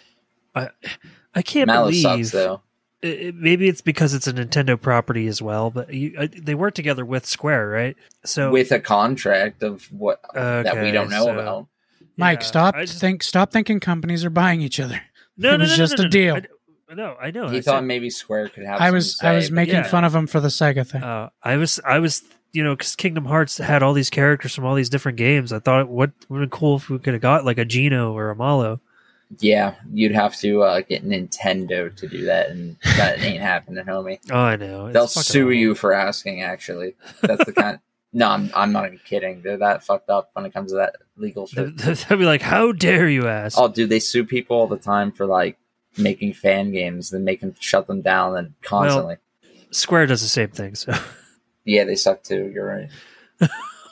I I can't Mallow believe. sucks though. it- it- maybe it's because it's a Nintendo property as well, but you, I, they work together with Square, right? So With a contract of what that we Okay, don't know so- about. Mike, yeah, stop I just- think stop thinking companies are buying each other. No, it no, was no, no, just no, a no, deal. I, no, I know. He I thought said- maybe Square could have. I some was say, I was but making yeah. fun of him for the Sega thing. Uh, I was, I was, you know, because Kingdom Hearts had all these characters from all these different games. I thought it would would have been cool if we could have got like a Gino or a Malo. Yeah, you'd have to uh, get Nintendo to do that, and that ain't happening, homie. Oh, I know. It's They'll fucking sue awful. you for asking. Actually, that's the kind. No, I'm I'm not even kidding. They're that fucked up when it comes to that legal shit. They'll be like, "How dare you ask?" Oh, dude, they sue people all the time for like making fan games, then make them shut them down, and constantly. Square does the same thing. So Yeah, they suck too. You're right.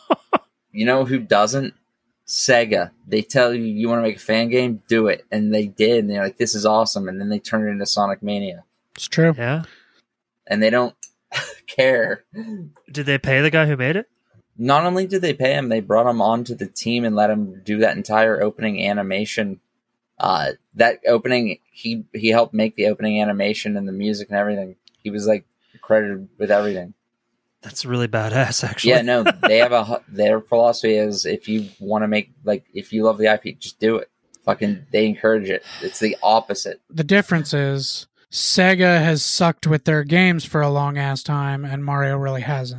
You know who doesn't? Sega. They tell you you want to make a fan game, do it, and they did. And they're like, "This is awesome," and then they turn it into Sonic Mania, It's true. yeah, and they don't care. did they pay the guy who made it? Not only did they pay him, they brought him onto the team and let him do that entire opening animation. Uh, that opening, he he helped make the opening animation and the music and everything. He was like credited with everything. That's really badass, actually. Yeah, no, they have a hu- their philosophy is if you want to make like if you love the I P, just do it. Fucking, they encourage it. It's the opposite. The difference is Sega has sucked with their games for a long ass time, and Mario really hasn't.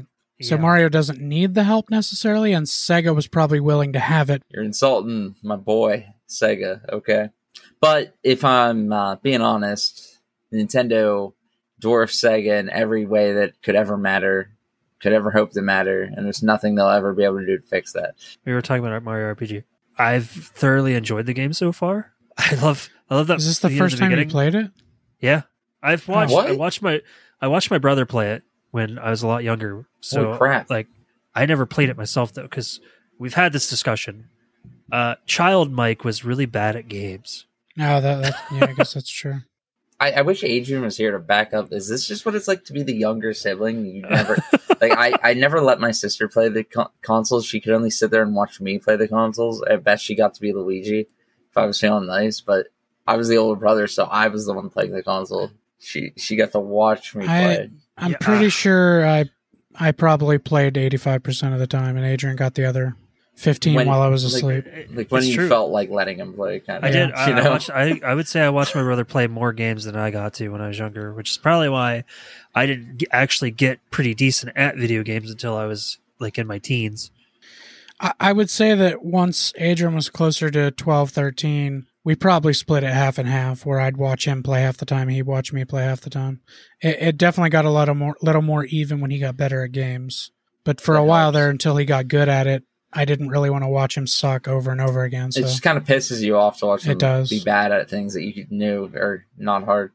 So Yeah. Mario doesn't need the help necessarily, and Sega was probably willing to have it. You're insulting my boy, Sega, okay? But if I'm uh, being honest, Nintendo dwarfs Sega in every way that could ever matter, could ever hope to matter, and there's nothing they'll ever be able to do to fix that. We were talking about Mario R P G. I've thoroughly enjoyed the game so far. I love, I love that. Is this the you know, first time you beginning- played it? Yeah, I've watched. What? I watched my, I watched my brother play it when I was a lot younger. So Holy crap. like, I never played it myself though, because we've had this discussion. Uh, Child Mike was really bad at games. No, that, that yeah, I guess that's true. I, I wish Adrian was here to back up. Is this just what it's like to be the younger sibling? You never, like, I, I never let my sister play the con- consoles. She could only sit there and watch me play the consoles. At best, she got to be Luigi if I was feeling nice, but I was the older brother, so I was the one playing the console. She she got to watch me I- play. I'm Yeah. pretty sure I I probably played eighty-five percent of the time, and Adrian got the other fifteen When- while I was like- asleep. Like when It's you true. felt like letting him play, kind of. I did. Yeah. I, you I, know? watched, I I would say I watched my brother play more games than I got to when I was younger, which is probably why I didn't g- actually get pretty decent at video games until I was like in my teens. I, I would say that once Adrian was closer to twelve, thirteen, we probably split it half and half, where I'd watch him play half the time, and he'd watch me play half the time. It, it definitely got a lot of more, little more even when he got better at games. But for That a while helps. there, until he got good at it, I didn't really want to watch him suck over and over again. So It just kind of pisses you off to watch It him does. be bad at things that you knew are not hard.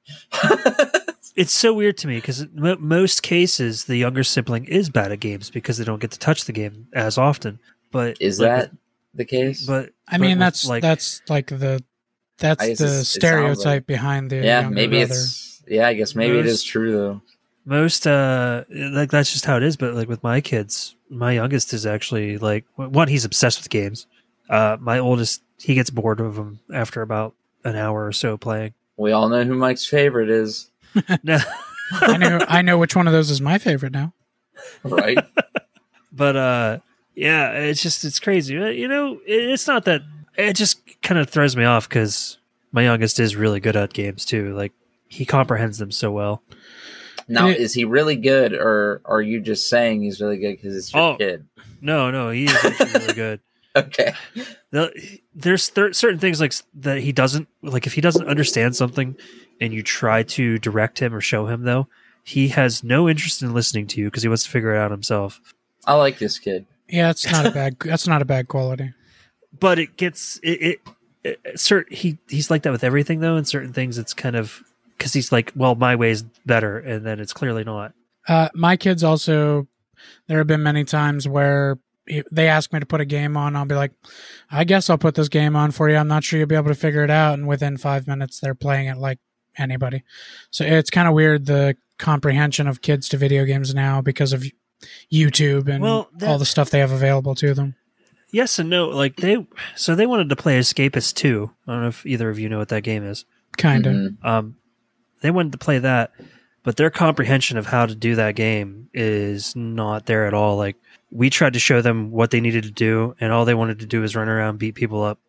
It's so weird to me because in mo- most cases the younger sibling is bad at games because they don't get to touch the game as often. But Is like, that the case? But I mean, but with, that's like that's like the that's I guess the it's- it sounds stereotype like- behind the yeah, younger maybe brother. it's. Yeah, I guess maybe it is Most- true though. most uh like that's just how it is. But like with my kids, my youngest is actually like one. He's obsessed with games. Uh, my oldest, he gets bored of them after about an hour or so playing. We all know who Mike's favorite is, No. I know I know which one of those is my favorite now. right? But uh yeah, it's just it's crazy. Uh, You know, it, it's not that it just kind of throws me off because my youngest is really good at games too. Like he comprehends them so well. Now, It- is he really good, or are you just saying he's really good because it's your Oh. kid? No, no, he is actually really good. Okay. The- There's th- certain things like s- that he doesn't like. If he doesn't understand something, and you try to direct him or show him, though, he has no interest in listening to you because he wants to figure it out himself. I like this kid. Yeah, it's not a bad that's not a bad quality. But it gets it. it, it cert, he he's like that with everything though. In certain things, it's kind of because he's like, well, my way's better, and then it's clearly not. Uh, my kids also, there have been many times where if they ask me to put a game on. I'll be like, I guess I'll put this game on for you. I'm not sure you'll be able to figure it out. And within five minutes, they're playing it like anybody. So it's kind of weird, the comprehension of kids to video games now because of YouTube and Well, that- all the stuff they have available to them. Yes and no. Like they, so they wanted to play Escapist two. I don't know if either of you know what that game is. Kind of. Mhm. Um, they wanted to play that, but their comprehension of how to do that game is not there at all. Like we tried to show them what they needed to do, and all they wanted to do is run around, beat people up,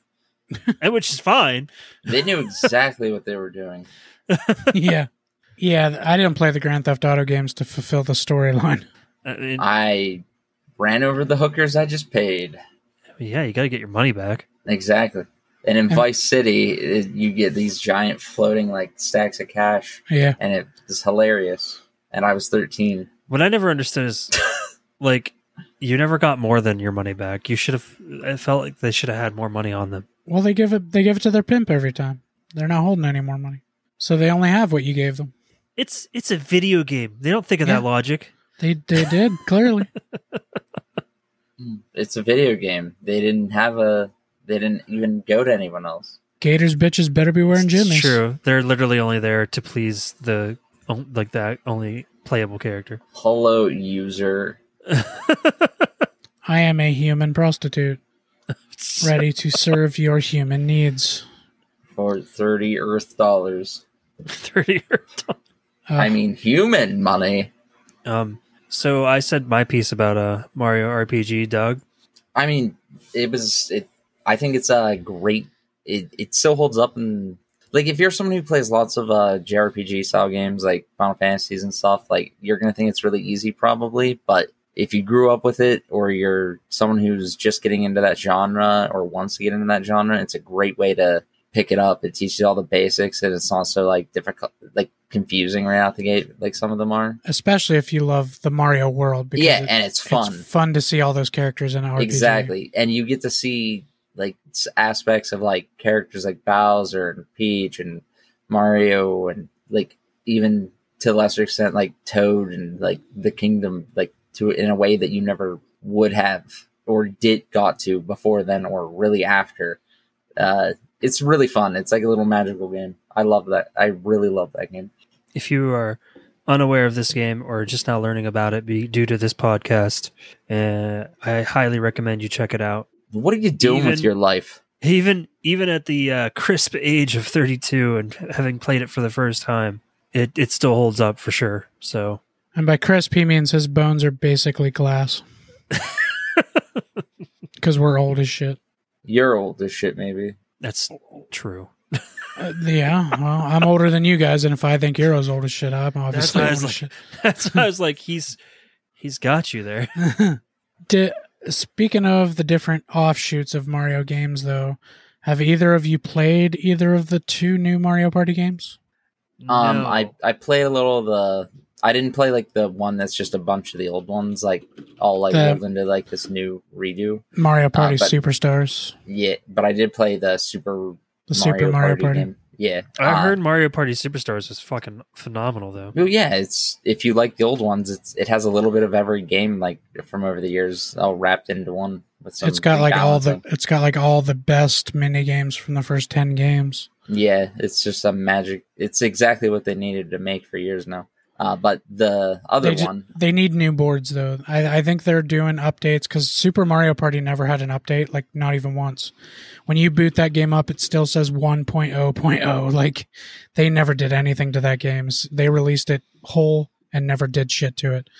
and which is fine. They knew exactly what they were doing. Yeah. Yeah, I didn't play the Grand Theft Auto games to fulfill the storyline. I mean, I ran over the hookers I just paid. yeah, you got to get your money back. Exactly. And in And- Vice City, it, you get these giant floating like stacks of cash, Yeah. and it was hilarious. And I was thirteen. What I never understood is, like, you never got more than your money back. You should have. I felt like they should have had more money on them. Well, they give it they give it to their pimp every time. They're not holding any more money. So they only have what you gave them. It's it's a video game. They don't think of Yeah. that logic. They they did, clearly. It's a video game. They didn't have a. They didn't even go to anyone else. Gators bitches better be wearing It's jimmies. true. They're literally only there to please the like that only playable character. Hello, user. I am a human prostitute, ready to serve your human needs. For thirty Earth dollars. Thirty. Uh, I mean, human money. Um. So I said my piece about uh Mario R P G, Doug. I mean, it was. It. I think it's a great. It. It still holds up, and like if you're someone who plays lots of uh, J R P G style games like Final Fantasies and stuff, like you're gonna think it's really easy, probably. But if you grew up with it, or you're someone who's just getting into that genre or wants to get into that genre, it's a great way to pick it up. It teaches you all the basics, and it's also like difficult, like confusing right out the gate, like some of them are. Especially if you love the Mario world. Because yeah, it, and it's fun. It's fun to see all those characters in an R P G. Exactly, and you get to see like aspects of like characters like Bowser and Peach and Mario, and like even to a lesser extent like Toad and like the Kingdom, like to in a way that you never would have or did got to before then or really after. Uh, it's really fun. It's like a little magical game. I love that. I really love that game. If you are unaware of this game or just now learning about it be, due to this podcast, uh, I highly recommend you check it out. What are you doing Even- with your life? Even even at the uh, crisp age of thirty-two and having played it for the first time, it, it still holds up for sure. So, And by crisp, he means his bones are basically glass. Because we're old as shit. You're old as shit, maybe. that's true. Uh, yeah, well, I'm older than you guys, and if I think you're as old as shit, I'm obviously why I old was as like- shit. That's why I was like, he's he's got you there. Di- speaking of the different offshoots of Mario games, though, have either of you played either of the two new Mario Party games? Um, No. I I played a little of the. I didn't play like the one that's just a bunch of the old ones, like all like The- rolled into like this new redo. Mario Party but- Superstars, Yeah, but I did play the Super the Super Mario Party. game. Yeah, I uh, heard Mario Party Superstars was fucking phenomenal, though. Well, yeah, it's if you like the old ones, it's it has a little bit of every game like from over the years, all wrapped into one. With some It's got like all the rebalancing. it's got like all the best mini games from the first ten games. Yeah, it's just a magic. It's exactly what they needed to make for years now. Uh, but the other They, ju- one, they need new boards though. I, I think they're doing updates because Super Mario Party never had an update, like not even once. When you boot that game up, it still says one point oh point oh. Like they never did anything to that game. S- They released it whole and never did shit to it.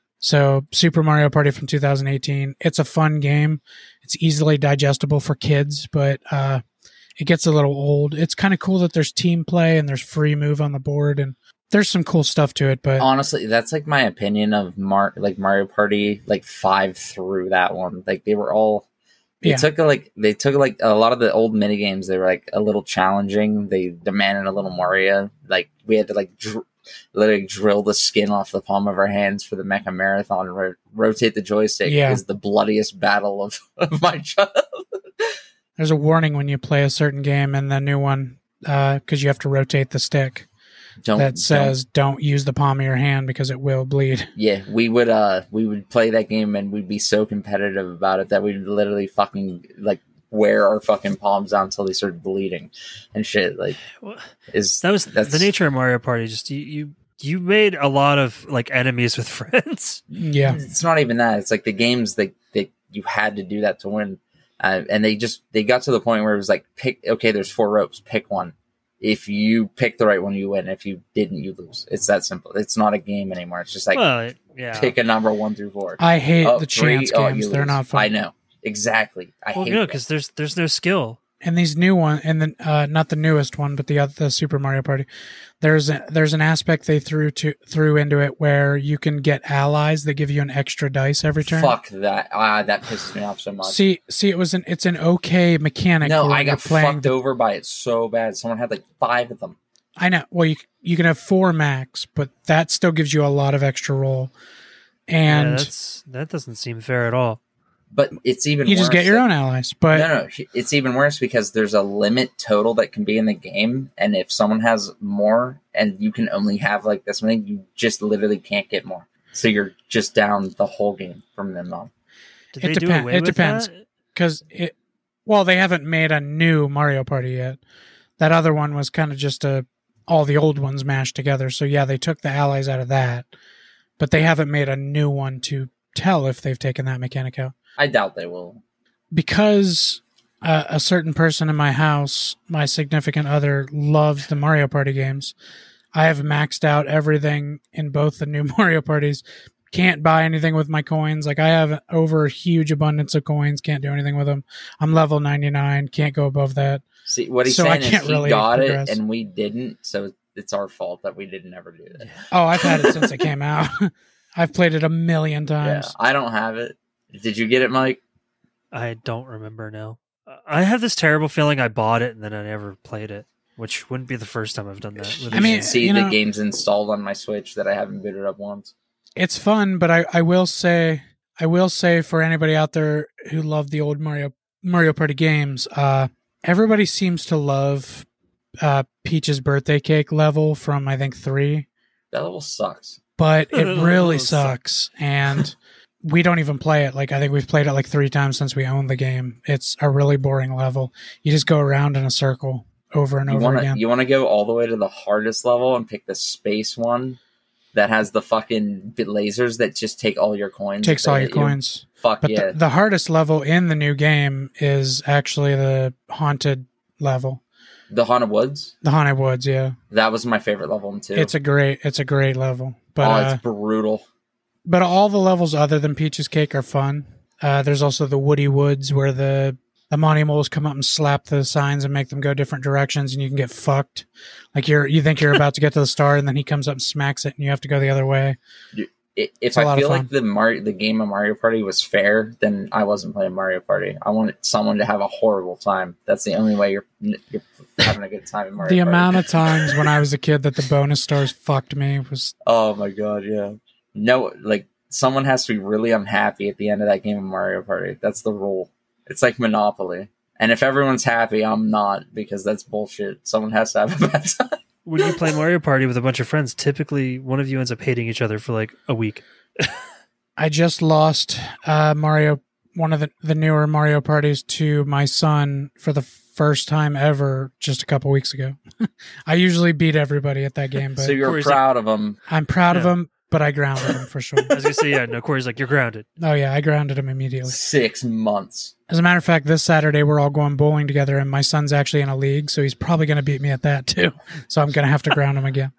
So Super Mario Party from two thousand eighteen, it's a fun game. It's easily digestible for kids, but uh, it gets a little old. It's kind of cool that there's team play and there's free move on the board, and there's some cool stuff to it. But honestly, that's like my opinion of Mar like Mario Party like five through that one. Like they were all. They Yeah. took like they took like a lot of the old mini games. They were like a little challenging. They demanded a little Mario. Like we had to like dr- literally drill the skin off the palm of our hands for the Mecha Marathon. And ro- rotate the joystick Yeah. is the bloodiest battle of, of my childhood. there's a warning when you play a certain game and the new one, because you have to rotate the stick, Don't that says don't. use the palm of your hand because it will bleed. Yeah, we would uh we would play that game and we'd be so competitive about it that we'd literally fucking like wear our fucking palms down until they started bleeding and shit. Like Well, is That was that's the nature of Mario Party. Just you, you, you made a lot of like enemies with friends. Yeah. It's not even that. It's like the games that that you had to do that to win, uh, and they just they got to the point where it was like pick. Okay, there's four ropes. Pick one. If you pick the right one, you win. If you didn't, you lose. It's that simple. It's not a game anymore. It's just like Well, yeah. pick a number one through four. I hate Oh, the three, chance oh, games. you They're lose. not fun. I know exactly. I well, hate no, that. because there's there's no skill. And these new one, and then uh, not the newest one, but the other, the Super Mario Party. There's a, there's an aspect they threw to threw into it where you can get allies that give you an extra dice every turn. Fuck that. Ah, that pisses me off so much. See, see, it was an it's an okay mechanic. no, when I you're got playing fucked the- over by it so bad. Someone had like five of them. I know. Well, you you can have four max, but that still gives you a lot of extra roll, and yeah, that's that doesn't seem fair at all. But it's even you just worse get your that- own allies. But no, no, it's even worse because there's a limit total that can be in the game, and if someone has more, and you can only have like this many, you just literally can't get more. So you're just down the whole game from then on. Did It they do depen- away it with depends. that? because it, well, they haven't made a new Mario Party yet. That other one was kind of just a all the old ones mashed together. So yeah, they took the allies out of that, but they haven't made a new one to tell if they've taken that mechanic out. I doubt they will. Because uh, a certain person in my house, my significant other, loves the Mario Party games. I have maxed out everything in both the new Mario Parties. Can't buy anything with my coins. Like I have over a huge abundance of coins. Can't do anything with them. I'm level ninety-nine. Can't go above that. See, what he's So I saying can't is he really got progress. it and we didn't, so it's our fault that we didn't ever do that. Oh, I've had it since it came out. I've played it a million Yeah, times. I don't have it. Did you get it, Mike? I don't remember now. I have this terrible feeling I bought it and then I never played it, which wouldn't be the first time I've done that. with I a mean, game. See you the know- games installed on my Switch that I haven't booted up once. It's fun, but I, I will say I will say for anybody out there who love the old Mario Mario Party games, uh, everybody seems to love uh, Peach's birthday cake level from I think three, That level sucks. but it That really level sucks, and we don't even play it. Like I think we've played it like three times since we owned the game. It's a really boring level. You just go around in a circle over and You over want to again. you want to go all the way to the hardest level and pick the space one that has the fucking bit lasers that just take all your coins. Takes if they all your hit you. coins. Fuck But yeah. the, the hardest level in the new game is actually the haunted level, The Haunted Woods. the haunted woods. Yeah, That was my favorite level too. it's a great, it's a great level. But oh, uh, it's brutal. but all the levels other than Peach's Cake are fun. Uh, there's also the Woody Woods where the the Monty Moles come up and slap the signs and make them go different directions, and you can get fucked. Like you're you think you're about to get to the star, and then he comes up and smacks it, and you have to go the other way. I- If a I lot of feel fun. like the Mario, the game of Mario Party was fair, then I wasn't playing Mario Party. I wanted someone to have a horrible time. That's the only way you're you're having a good time in Mario The Party. amount of times when I was a kid that the bonus stars fucked me was Oh my god, yeah. No, like someone has to be really unhappy at the end of that game of Mario Party. That's the rule. It's like Monopoly. And if everyone's happy, I'm not, because that's bullshit. Someone has to have a bad time. When you play Mario Party with a bunch of friends, typically one of you ends up hating each other for like a week. I just lost uh, Mario, one of the, the newer Mario parties to my son for the first time ever just a couple weeks ago. I usually beat everybody at that game, but So you're Corey's proud of them. I'm proud of Yeah. him, but I grounded him for sure. I was gonna say, yeah, no, Corey's like, you're grounded. Oh yeah, I grounded him immediately. Six months. As a matter of fact, this Saturday we're all going bowling together, and my son's actually in a league, so he's probably going to beat me at that too. So I'm going to have to ground him again.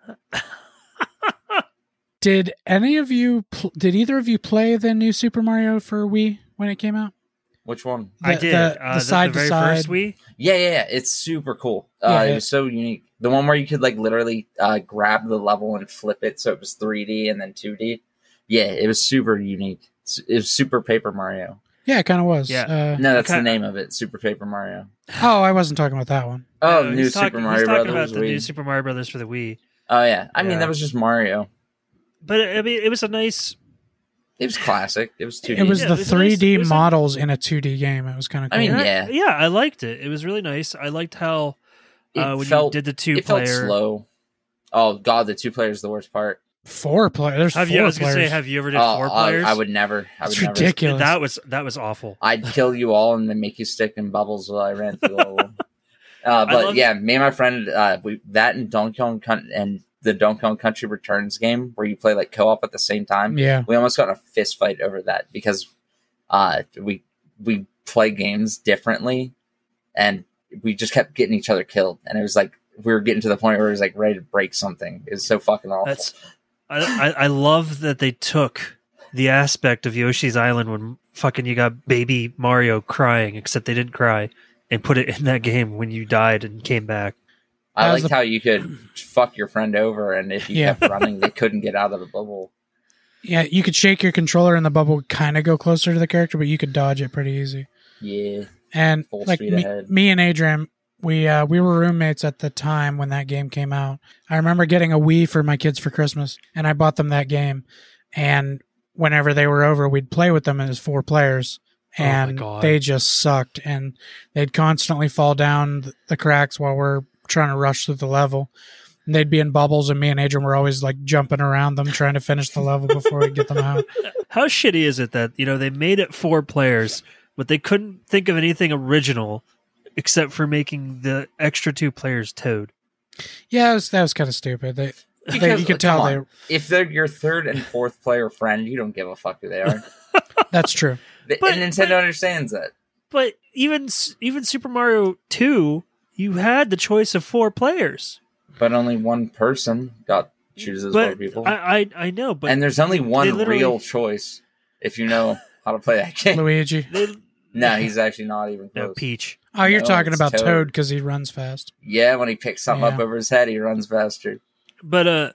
Did any of you? Pl- did either of you play the new Super Mario for Wii when it came out? Which one? I The- did. the- uh, the side to very side. first Wii. Yeah, yeah, yeah. It's super cool. Uh, Yeah, it it- was so unique. The one where you could like literally uh, grab the level and flip it, so it was three D and then two D. Yeah, it was super unique. S- It was Super Paper Mario. Yeah, it kind of was. Yeah. Uh, No, that's Okay. the name of it. Super Paper Mario. oh, I wasn't talking about that one. Oh, No, new he's Super talking, Mario he's talking Brothers. about the Wii. new Super Mario Brothers for the Wii. Oh yeah, I mean Yeah. that was just Mario. But I mean, it was a nice. It was classic. It was two D. It was Yeah, the it was three D nice. It was a- models in a two D game. It was kind of cool. I mean, Yeah, yeah. yeah, I liked it. It was really nice. I liked how uh, It when felt- you did the two it felt player. slow. Oh god, the two players is the worst part. four players. There's Have four you? I was players. gonna say, have you ever did Oh, four I- players? I would never. I would It's never. ridiculous. That was that was awful. I'd kill you all and then make you stick in bubbles while I ran through the level. Uh, but love- yeah, me and my friend, uh, we that and Donkey Kong Coun- and the Donkey Kong Country Returns game where you play like co-op at the same time. Yeah. We almost got in a fist fight over that because uh, we we play games differently, and we just kept getting each other killed, and it was like we were getting to the point where it was like ready to break something. It was so fucking awful. That's. I, I I love that they took the aspect of Yoshi's Island when fucking you got baby Mario crying, except they didn't cry, and put it in that game when you died and came back. I That was liked the- how you could fuck your friend over, and if you Yeah. kept running, they couldn't get out of the bubble. Yeah, you could shake your controller and the bubble would kind of go closer to the character, but you could dodge it pretty easy. Yeah. And Full like speed me, ahead. me and Adrian, we uh, we were roommates at the time when that game came out. I remember getting a Wii for my kids for Christmas, and I bought them that game. And whenever they were over, we'd play with them as four players, Oh my and God. they just sucked. And they'd constantly fall down th- the cracks while we're trying to rush through the level. And they'd be in bubbles, and me and Adrian were always like jumping around them, trying to finish the level before we get them out. How shitty is it that you know they made it four players, but they couldn't think of anything original except for making the extra two players Toad? Yeah, it was, that was kind of stupid. They, they, Because, you could come tell on. they. If they're your third and fourth player friend, you don't give a fuck who they are. That's true. The- But- and Nintendo but- understands that. But even even Super Mario Two, you had the choice of four players. But only one person got chooses four But people. I, I I know, but and there's only they one literally- real choice if you know how to play that game. Luigi. they, No, he's actually not even no close. Peach. Oh, you're No, talking it's about Toad. Toad because he runs fast. Yeah, when he picks something up Yeah. over his head, he runs faster. But uh,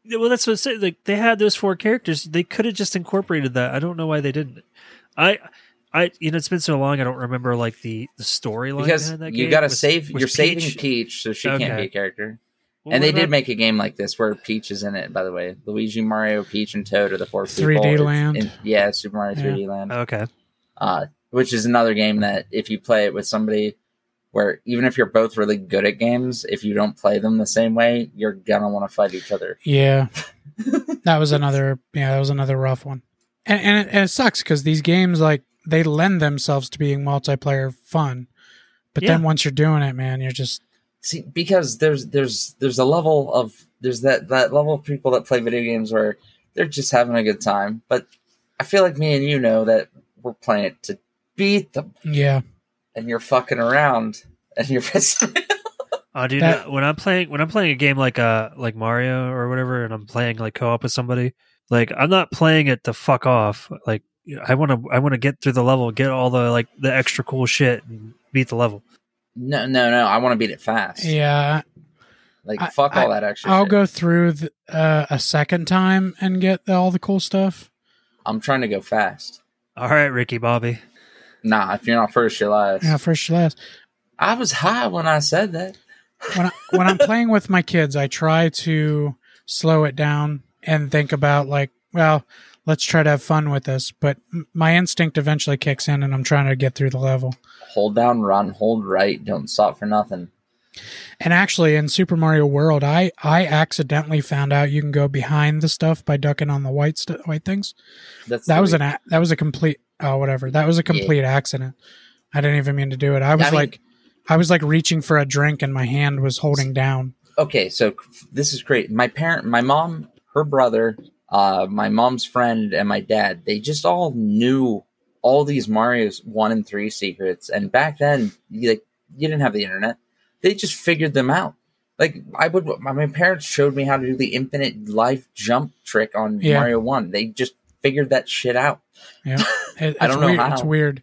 Yeah, well, that's what I'm saying. Like they had those four characters. They could have just incorporated that. I don't know why they didn't. I, I, you know, it's been so long. I don't remember like the the storyline because behind that you game. got to Was- save. was You're saving Peach- Peach, so she Okay. can't be a character. Well, and what they did about- make a game like this where Peach is in it. By the way, Luigi, Mario, Peach, and Toad are the four people. three D It's Land. in- yeah, Super Mario Yeah. three D Land. Okay. Uh, which is another game that if you play it with somebody, where even if you're both really good at games, if you don't play them the same way, you're gonna want to fight each other. Yeah, that was another. Yeah, that was another rough one, and and it, and it sucks because these games like they lend themselves to being multiplayer fun, but then Yeah. once you're doing it, man, you're just See, because there's there's there's a level of there's that that level of people that play video games where they're just having a good time, but I feel like me and you know that we're playing it to beat them, yeah. and you're fucking around, and you're pissing. Oh, dude, That- when I'm playing when I'm playing a game like uh like Mario or whatever, and I'm playing like co-op with somebody, like I'm not playing it to fuck off. Like I want to I want to get through the level, get all the like the extra cool shit, and beat the level. No, no, no. I want to beat it fast. Yeah, Like I- fuck all that extra. I'll shit. go through the, uh, a second time and get the, all the cool stuff. I'm trying to go fast. All right, Ricky Bobby. Nah, if you're not first, you're last. Yeah, first to last. I was high when I said that. When I, when I'm playing with my kids, I try to slow it down and think about like, well, let's try to have fun with this. But m- my instinct eventually kicks in, and I'm trying to get through the level. Hold down, run, hold right. Don't stop for nothing. And actually, in Super Mario World, I, I accidentally found out you can go behind the stuff by ducking on the white st- white things. That's That the was way- an a- that was a complete oh whatever. That was a complete accident. I didn't even mean to do it. I was I mean- like, I was like reaching for a drink, and my hand was holding down. Okay, so this is great. My parent, my mom, her brother, uh, my mom's friend, and my dad, they just all knew all these Mario's one and three secrets. And back then, you, like you didn't have the internet. They just figured them out. Like I would, my, my parents showed me how to do the infinite life jump trick on Yeah. Mario One. They just figured that shit out. Yeah, it, I it's don't know weird. how. It's weird.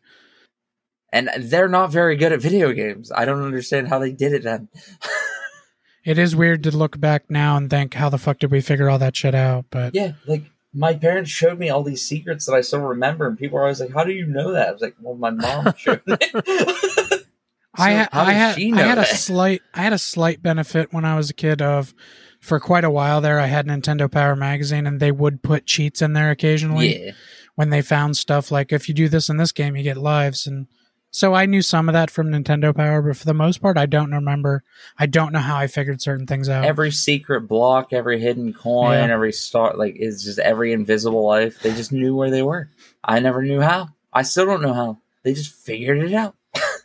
And they're not very good at video games. I don't understand how they did it then. It is weird to look back now and think, how the fuck did we figure all that shit out? But Yeah, like my parents showed me all these secrets that I still remember, and people are always like, "How do you know that?" I was like, "Well, my mom showed me." I, So ha- how I did had she I know had a that? slight I had a slight benefit when I was a kid of for quite a while there. I had Nintendo Power magazine, and they would put cheats in there occasionally Yeah, when they found stuff like if you do this in this game, you get lives. And so I knew some of that from Nintendo Power, but for the most part, I don't remember. I don't know how I figured certain things out. every secret block, every hidden coin, Yeah. every star, like it's just every invisible life. They just knew where they were. I never knew how. I still don't know how. They just figured it out.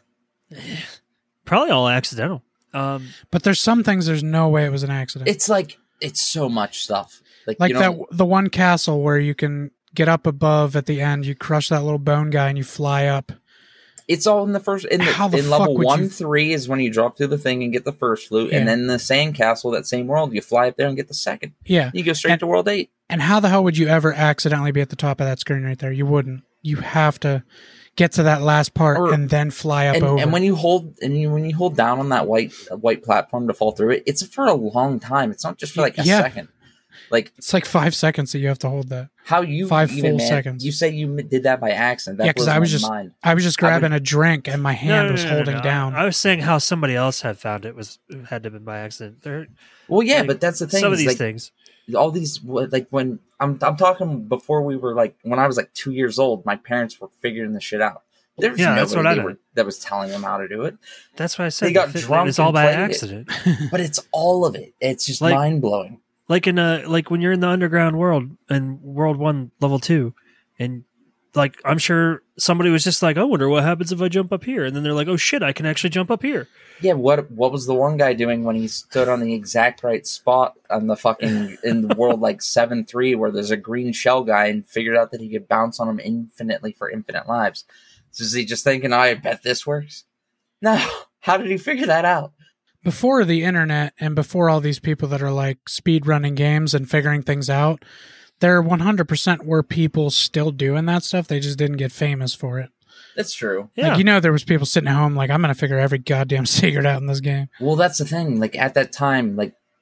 Probably all accidental. Um, But there's some things there's no way it was an accident. It's like it's so much stuff. Like, like you know, that the one castle where you can get up above at the end, you crush that little bone guy, and you fly up. it's all in the first in, How the, the in fuck level would one you- three is when you drop through the thing and get the first loot, Yeah. and then the sand castle, that same world, you fly up there and get the second. Yeah. You go straight And- to world eight. And how the hell would you ever accidentally be at the top of that screen right there? You wouldn't. You have to get to that last part Or- and then fly up And, over. and when you hold and you, when you hold down on that white white platform to fall through it, it's for a long time. It's not just for like a Yeah. second. Like it's like five seconds that you have to hold that. how you Five even full man- seconds. You say you m- did that by accident. That Yeah, 'cause blows I was my just- mind. I was just I would- grabbing a drink and my hand no, no, was no, no, holding no. down. I, I was saying how somebody else had found it was had to have been by accident. There, Well, yeah, like, but that's the thing. some of is, these like, things. all these like when I'm I'm talking before we were like when I was like two years old, my parents were figuring the shit out. There was Yeah, that's nobody what I they know. were, that was telling them how to do it. That's why I said They got it drunk was all and by played it. accident. But it's all of it. It's just Like- mind blowing. Like in a like when you're in the underground world and World One Level Two, and like I'm sure somebody was just like, I wonder what happens if I jump up here, and then they're like, oh shit, I can actually jump up here. Yeah, what what was the one guy doing when he stood on the exact right spot on the fucking in the world like seven three where there's a green shell guy and figured out that he could bounce on him infinitely for infinite lives? So is he just thinking, I bet this works? No. How did he figure that out? Before the internet and before all these people that are like speed running games and figuring things out, there one hundred percent were people still doing that stuff. They just didn't get famous for it. That's true. Yeah, Like, you know, there was people sitting at home like, I'm going to figure every goddamn secret out in this game. Well, that's the thing. Like at that time, like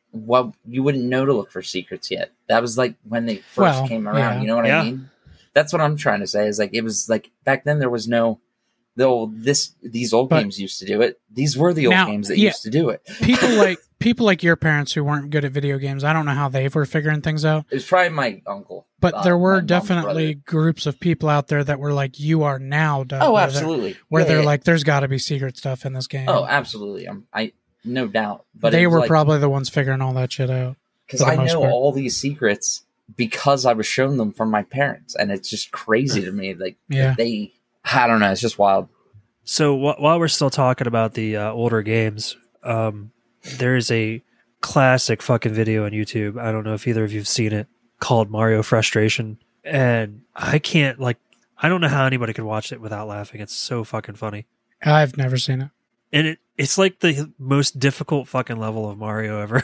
well, you wouldn't know to look for secrets yet. That was like when they first Well, came around. yeah. You know what Yeah. I mean? That's what I'm trying to say. Is like it was like back then there was no, though this these old But- games used to do it. These were the old Now, games that yeah. used to do it. People like people like your parents who weren't good at video games. I don't know how they were figuring things out, It was probably my uncle, but uh, there my were mom's definitely groups of people out there that were like, "You are now done." brother. Oh, where absolutely. They're, where Yeah, they're yeah. like, "There's got to be secret stuff in this game." oh, absolutely. I'm, I no doubt. But they it was were like, probably the ones figuring all that shit out. because for the I most know part. all these secrets because I was shown them from my parents, and it's just crazy to me. Like Yeah. they, I don't know. It's just wild. So wh- while we're still talking about the uh, older games, um, there is a classic fucking video on YouTube. I don't know if either of you've seen it, called Mario Frustration, and I can't like I don't know how anybody could watch it without laughing. It's so fucking funny, I've never seen it. and it it's like the most difficult fucking level of Mario ever.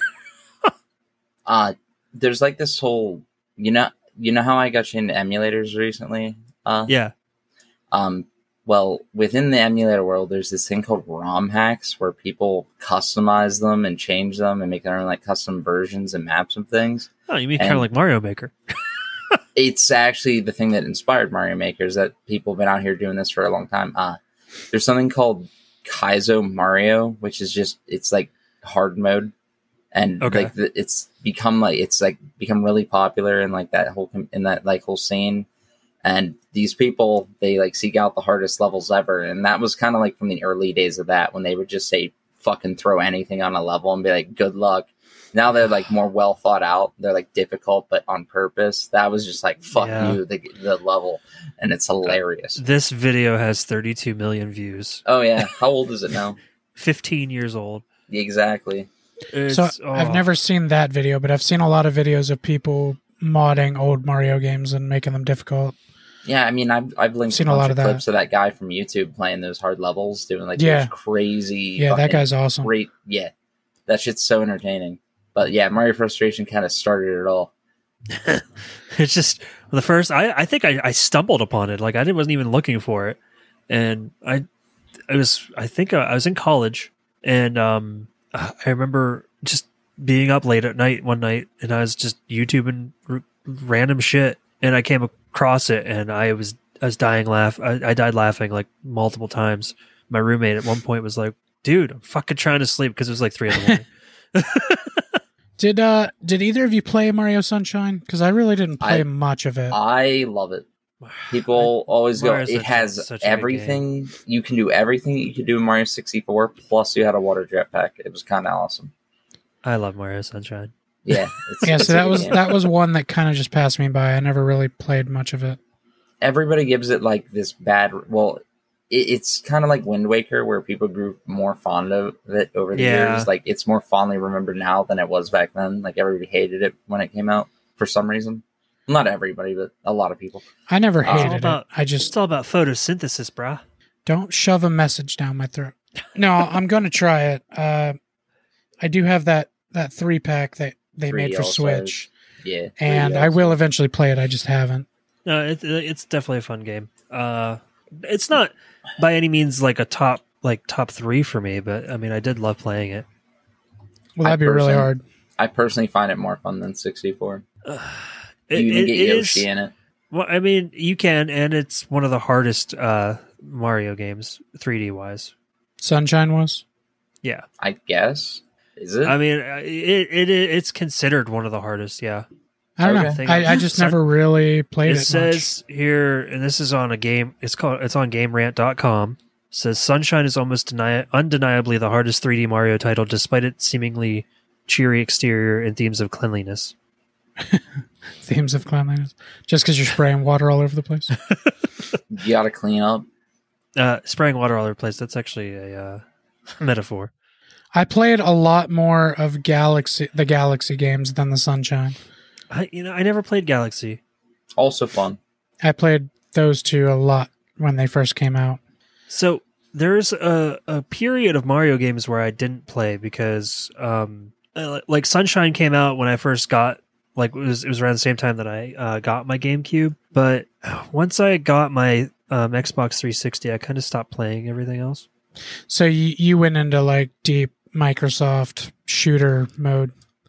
Uh there's like this whole, you know, you know how I got you into emulators recently. Uh, Yeah, Um, well, within the emulator world, there's this thing called ROM hacks where people customize them and change them and make their own like custom versions and maps of things. oh, you mean And- kind of like Mario Maker? It's actually the thing that inspired Mario Maker is that people have been out here doing this for a long time. Uh, there's something called Kaizo Mario, which is just, it's like hard mode. And Okay. like the, it's become like, it's like become really popular in like that whole, com- in that like whole scene. And these people, they like seek out the hardest levels ever. And that was kind of like from the early days of that when they would just say, fucking throw anything on a level and be like, good luck. Now they're like more well thought out. They're like difficult, but on purpose. That was just like, fuck Yeah. you, the, the level. And it's hilarious. This video has thirty-two million views. Oh, yeah. How old is it now? fifteen years old. Exactly. It's, So oh. I've never seen that video, but I've seen a lot of videos of people modding old Mario games and making them difficult. Yeah, I mean, I've, I've linked Seen a a bunch lot of of that. clips of that guy from YouTube playing those hard levels, doing like Yeah. those crazy. Yeah, that fucking guy's awesome. Great. Yeah. That shit's so entertaining. But yeah, Mario Frustration kind of started it all. It's just the first. I, I think I, I stumbled upon it. Like I didn't, wasn't even looking for it, and I, I was. I think I, I was in college, and um, I remember just being up late at night one night, and I was just YouTubing r- random shit, and I came across it, and I was I was dying laugh. I, I died laughing like multiple times. My roommate at one point was like, "Dude, I'm fucking trying to sleep," because it was like three in the morning. Did uh did either of you play Mario Sunshine? Because I really didn't play I- much of it. I love it. People always go, Mario it Sunshine has is such a good everything. You can do everything that you could do in Mario sixty-four, plus you had a water jetpack. It was kind of awesome. I love Mario Sunshine. Yeah. It's, yeah, it's so a that good was game. that was one that kind of just passed me by. I never really played much of it. Everybody gives it like this bad. Well, it, it's kind of like Wind Waker, where people grew more fond of it over the Yeah. years. Like it's more fondly remembered now than it was back then. Like everybody hated it when it came out for some reason. Not everybody, but a lot of people. I never It's all hated about- it. I just It's all about photosynthesis, brah. don't shove a message down my throat. No, I'm gonna try it. Uh, I do have that that three pack that they three D made for All-Stars. Switch, Yeah, and three D I will All-Stars. eventually play it. I just haven't. No, it, it's definitely a fun game. Uh, it's not by any means like a top like top three for me, but I mean, I did love playing it. Well, that'd I be really personally- hard. I personally find it more fun than sixty-four. It, you even it- get it Yoshi is- in it. Well, I mean, you can, and it's one of the hardest uh, Mario games, three D wise. Sunshine was. Yeah, I guess. Is it? I mean, uh, it, it it's considered one of the hardest. Yeah, I don't Okay. know. I, I just Sun- never really played it it. says here, and this is on a game. It's called. It's on Game Rant dot com. It says Sunshine is almost deni- undeniably the hardest three D Mario title, despite its seemingly cheery exterior and themes of cleanliness. much. Themes of cleanliness. Just because you're spraying water all over the place. you gotta clean up. Uh, spraying water all over the place. That's actually a uh, metaphor. I played a lot more of Galaxy, the Galaxy games than the Sunshine. I you know I never played Galaxy. Also fun. I played those two a lot when they first came out. So there's a, a period of Mario games where I didn't play because, um, uh, like Sunshine came out when I first got, like it was it was around the same time that I uh, got my GameCube. But once I got my um, Xbox three sixty, I kind of stopped playing everything else. So you, you went into like deep Microsoft shooter mode.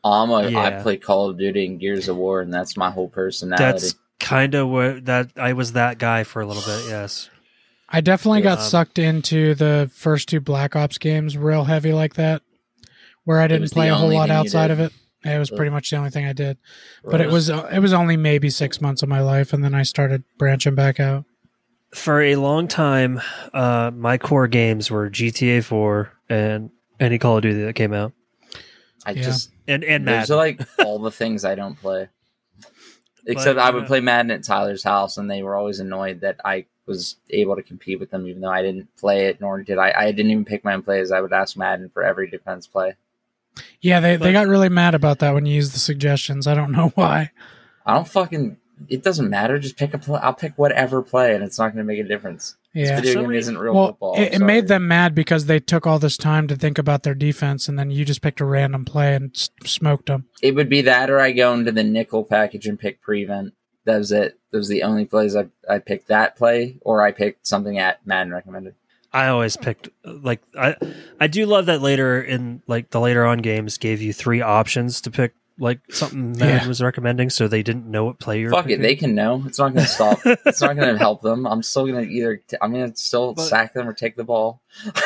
Um, I, I Yeah. play Call of Duty and Gears of War, and that's my whole personality. That's kind of what that I was that guy for a little bit. Yes. I definitely got Um, sucked into the first two Black Ops games real heavy like that, where I didn't was the play a whole only lot thing you outside did. of it. It was Ugh. pretty much the only thing I did. But it was uh, it was only maybe six months of my life, and then I started branching back out. For a long time, uh, my core games were G T A four and any Call of Duty that came out, I Yeah. just and and those Madden. are like all the things I don't play. Except But, I you would know- play Madden at Tyler's house, and they were always annoyed that I was able to compete with them, even though I didn't play it, nor did I. I didn't even pick my own plays. I would ask Madden for every defense play. Yeah, they, But- they got really mad about that when you used the suggestions. I don't know why. I don't fucking. It doesn't matter. Just pick a play. I'll pick whatever play, and it's not going to make a difference. This Yeah. video some game reason- isn't real Well, football. it, it I'm made sorry. them mad because they took all this time to think about their defense, and then you just picked a random play and s- smoked them. It would be that, or I go into the nickel package and pick prevent. That was it. Those are the only plays I I picked that play, or I picked something at Madden recommended. I always picked like I I do love that later in like the later on games gave you three options to pick like something Madden Yeah. was recommending, so they didn't know what play you were Fuck it, picking. they can know. It's not going to stop. It's not going to help them. I'm still going to either. T- I'm going to still But- sack them or take the ball.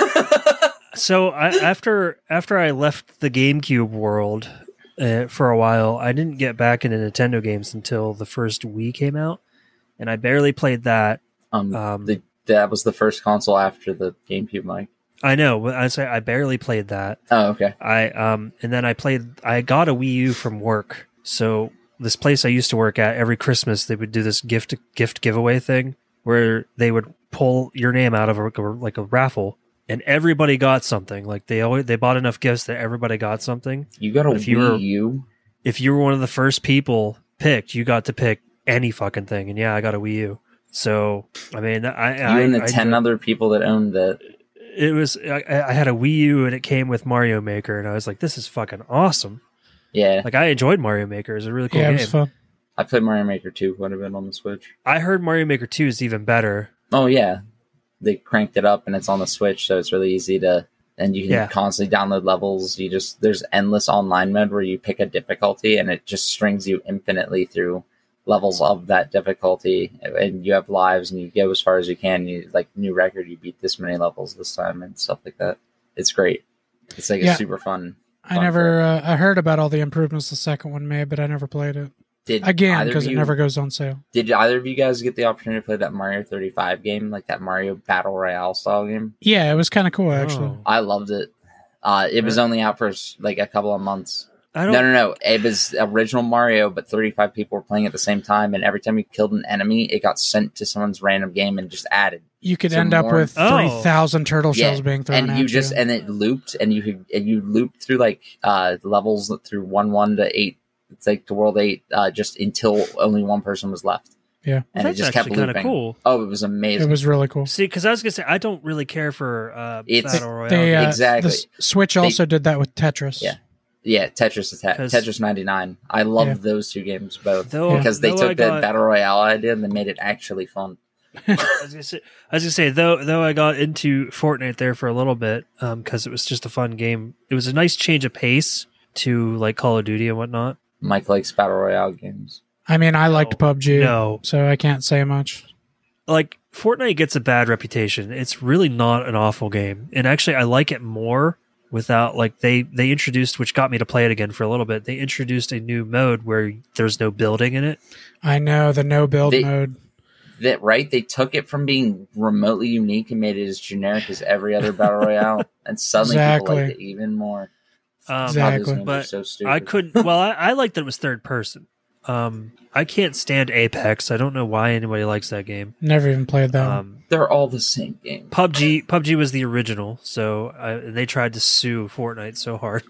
So I, after after I left the GameCube world uh, for a while, I didn't get back into Nintendo games until the first Wii came out, and I barely played that. um, Um, the, that was the first console after the GameCube, Mike. I know, but I say I barely played that. Oh, okay. I um and then I played. I got a Wii U from work. So this place I used to work at, every Christmas they would do this gift gift giveaway thing where they would pull your name out of a, like a raffle, and everybody got something. Like they always they bought enough gifts that everybody got something. You got a If you Wii were- U? If you were one of the first people picked, you got to pick any fucking thing. And yeah, I got a Wii U. So I mean, I You I, and the I, ten other people that owned it. it was I, I had a Wii U and it came with Mario Maker, and I was like, this is fucking awesome. Yeah, Like I enjoyed Mario Maker. It was a really cool yeah, it game. was fun. I played Mario Maker two quite a bit on the Switch. I heard Mario Maker two is even better. Oh yeah, they cranked it up and it's on the Switch, so it's really easy to. And you can Yeah. constantly download levels. You just there's endless online mode where you pick a difficulty and it just strings you infinitely through levels of that difficulty, and you have lives and you go as far as you can. You like new record, you beat this many levels this time and stuff like that. It's great. It's like Yeah. a super fun. I fun never, fact. uh, I heard about all the improvements the second one made, but I never played it. Did Again, either of because it you- never goes on sale. Did either of you guys get the opportunity to play that Mario thirty-five game, like that Mario Battle Royale style game? Yeah, it was kind of cool, actually. Oh. I loved it. Uh, it was Right. only out for like a couple of months. I No, don't. no, no. It was original Mario, but thirty-five people were playing at the same time, and every time you killed an enemy, it got sent to someone's random game and just added. You could Some end up more- with Oh. three thousand turtle Yeah, shells being thrown and at you just and it looped, and you could and you looped through like uh, levels through one one to eight. It's like to world eight, uh, just until only one person was left. Yeah. and That's it just kept actually kind of looping. cool. Oh, it was amazing. It was really cool. See, because I was gonna say I don't really care for uh, It's- battle royale. They, uh, games. Exactly. The S- Switch also did that with Tetris. Yeah. Yeah, Tetris Attack, 'Cause- Tetris ninety-nine. I love Yeah. those two games both Though- because they though took I the got- battle royale idea and they made it actually fun. I was gonna say, I was gonna say though though I got into Fortnite there for a little bit because it was just a fun game. It was a nice change of pace to like Call of Duty and whatnot. Mike likes battle royale games. I mean, I liked No. P U B G, No, so I can't say much. like Fortnite gets a bad reputation. It's really not an awful game, and actually I like it more without like they they introduced, which got me to play it again for a little bit. They introduced a new mode where there's no building in it. I know the no build They- mode. That right? They took it from being remotely unique and made it as generic as every other battle royale, and suddenly people Exactly. liked it even more. Um, God, those Exactly. games are But so stupid. I couldn't. Well, I, I liked that it was third person. Um, I can't stand Apex. I don't know why anybody likes that game. Never even played that one. Um, They're all the same game. P U B G, P U B G was the original, so I, they tried to sue Fortnite so hard.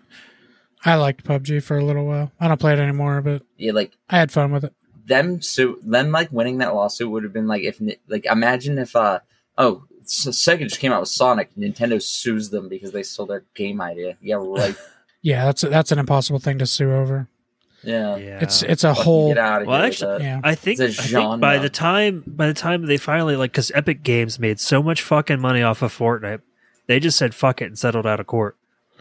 I liked P U B G for a little while. I don't play it anymore, but Yeah, like I had fun with it. them. So them like winning that lawsuit would have been like if like imagine if uh oh S- Sega just came out with Sonic, Nintendo sues them because they stole their game idea. Yeah, right. Yeah, that's that's an impossible thing to sue over. Yeah. Yeah, It's it's a Fucking whole get out of Well, here actually- with that. yeah. I think, It's a I think by genre. the time by the time they finally like because Epic Games made so much fucking money off of Fortnite, they just said fuck it and settled out of court.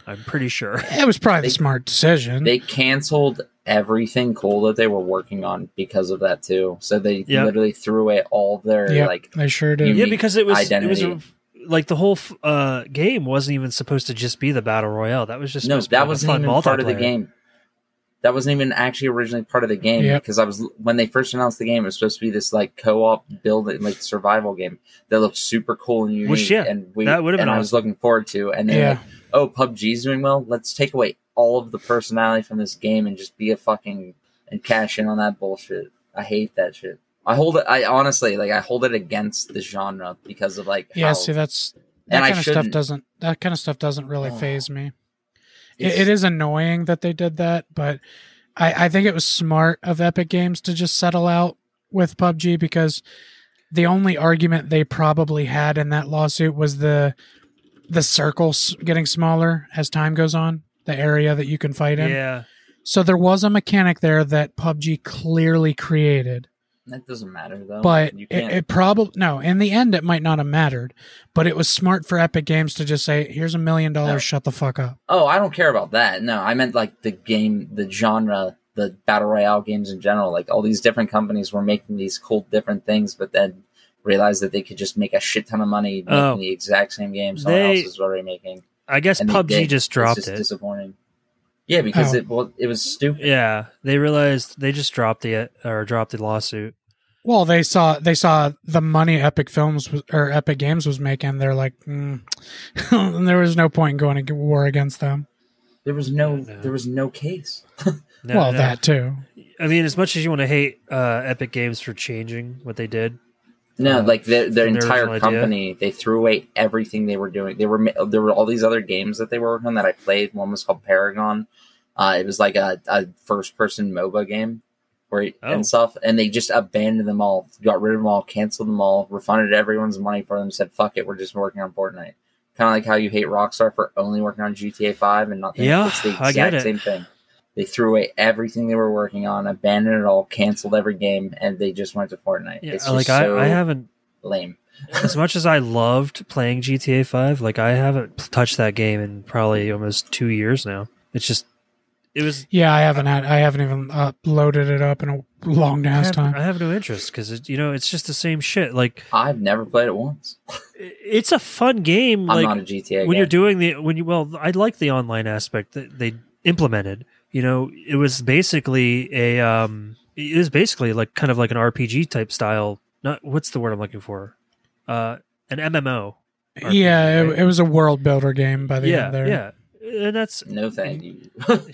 I'm pretty sure. It was probably They- the smart decision. They canceled everything cool that they were working on because of that too. So they Yep. literally threw away all of their Yep, like they sure did. unique Yeah, because it was identity. it was a, like the whole f- uh, game wasn't even supposed to just be the battle royale. That was just no, supposed to be that like a wasn't fun even part of the multiplayer. game. That wasn't even actually originally part of the game Yep. because I was when they first announced the game, it was supposed to be this like co-op building like survival game that looked super cool and unique. Which, yeah, and we that would've and been I was looking forward to. And then Yeah. like, oh, P U B G's doing well. Let's take away all of the personality from this game and just be a fucking and cash in on that bullshit. I hate that shit. I hold it. I honestly like. I hold it against the genre because of like. Yeah, how, see, that's that And I kind of stuff shouldn't- doesn't that kind of stuff doesn't really Oh. phase me. It, It's- it is annoying that they did that, but I, I think it was smart of Epic Games to just settle out with P U B G because the only argument they probably had in that lawsuit was the the circles getting smaller as time goes on, the area that you can fight in. Yeah, So there was a mechanic there that P U B G clearly created. That doesn't matter though. But you it, can't. it probably no. In the end, it might not have mattered. But it was smart for Epic Games to just say, "Here's a million dollars. No. Shut the fuck up." oh, I don't care about that. No, I meant like the game, the genre, the battle royale games in general. Like all these different companies were making these cool different things, but then realized that they could just make a shit ton of money making Oh. the exact same game someone They- else is already making. I guess And P they U B G did. just dropped it's just it. Disappointing. Yeah, because Oh. it well, it was stupid. Yeah, they realized they just dropped the or dropped the lawsuit. Well, they saw they saw the money Epic Films was, or Epic Games was making. They're like, mm. there was no point in going to war against them. There was no, No. there was no case. No, well, no. that too. I mean, as much as you want to hate uh, Epic Games for changing what they did, No, Uh, like their their from their entire original idea. company, they threw away everything they were doing. They were ma- there were all these other games that they were working on that I played. One was called Paragon. Uh, it was like a, a first person MOBA game, where Oh. and stuff. And they just abandoned them all, got rid of them all, canceled them all, refunded everyone's money for them. Said fuck it, we're just working on Fortnite. Kind of like how you hate Rockstar for only working on G T A five and nothing. Yeah, It's the I get exact it. same thing. They threw away everything they were working on, abandoned it all, canceled every game, and they just went to Fortnite. yeah, It's just like so I, I haven't. lame. As much as I loved playing G T A five, like I haven't touched that game in probably almost two years now. It's just, it was. Yeah, I haven't had. I haven't even uh, loaded it up in a long I ass have, time. I have no interest because it, you know, it's just the same shit. Like I've never played it once. i- it's a fun game. I'm Like not a G T A when guy. you're doing the when you well, I like the online aspect that they implemented. You know, it was basically a um, it was basically like kind of like an R P G type style. Not what's the word I'm looking for? Uh, an M M O. R P G, yeah, right? it, it was a world builder game by the yeah, end there. yeah, and that's No, thank you.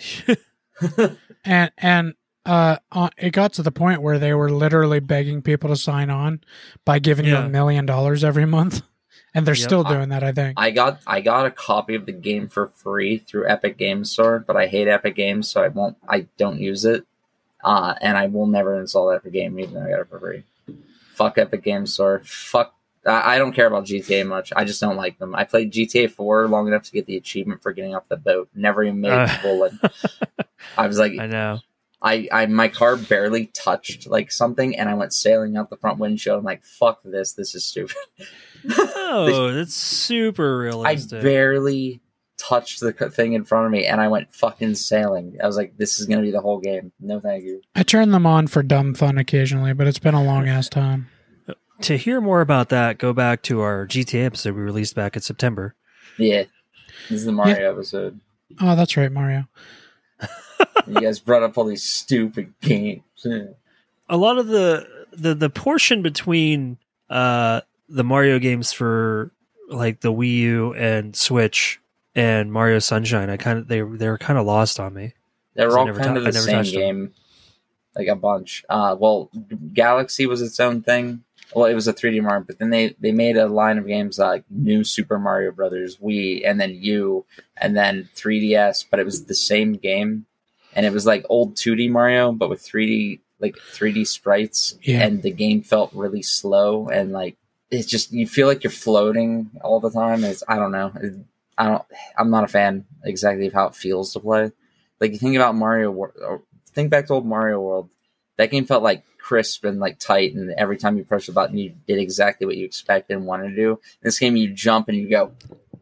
and and uh, uh, it got to the point where they were literally begging people to sign on by giving you Yeah. a million dollars every month, and they're Yep. still doing that. I think. I got I got a copy of the game for free through Epic Games Store, but I hate Epic Games, so I won't. I don't use it, uh, and I will never install that for game, even though I got it for free. Fuck Epic Games Store. Fuck. I I don't care about G T A much. I just don't like them. I played G T A four long enough to get the achievement for getting off the boat. Never even made Uh. the bullet. I was like, I know. I, I my car barely touched like something, and I went sailing out the front windshield. I'm like, fuck this. This is stupid. Oh, that's super I realistic. barely touched the c- thing in front of me, and I went fucking sailing. I was like, this is gonna be the whole game. No, thank you. I turn them on for dumb fun occasionally, but it's been a long ass time. To hear more about that, go back to our G T A episode we released back in September. Yeah, this is the Mario episode. Oh, that's right, Mario. You guys brought up all these stupid games. A lot of the the, the portion between uh, the Mario games for like the Wii U and Switch and Mario Sunshine, I kind of they they were kind of lost on me. They I were all never kind tou- of I the never same touched them. game, like a bunch. Uh, well, Galaxy was its own thing. Well, it was a three D Mario, but then they, they made a line of games like New Super Mario Brothers, Wii, and then U, and then three D S. But it was the same game, and it was like old two D Mario, but with three D like three D sprites. Yeah. And the game felt really slow, and like it's just you feel like you're floating all the time. It's I don't know. It, I don't. I'm not a fan exactly of how it feels to play. Like you think about Mario, Wor- or think back to old Mario World. That game felt like crisp and like tight, and every time you press the button, you did exactly what you expected and wanted to do. In this game, you jump and you go.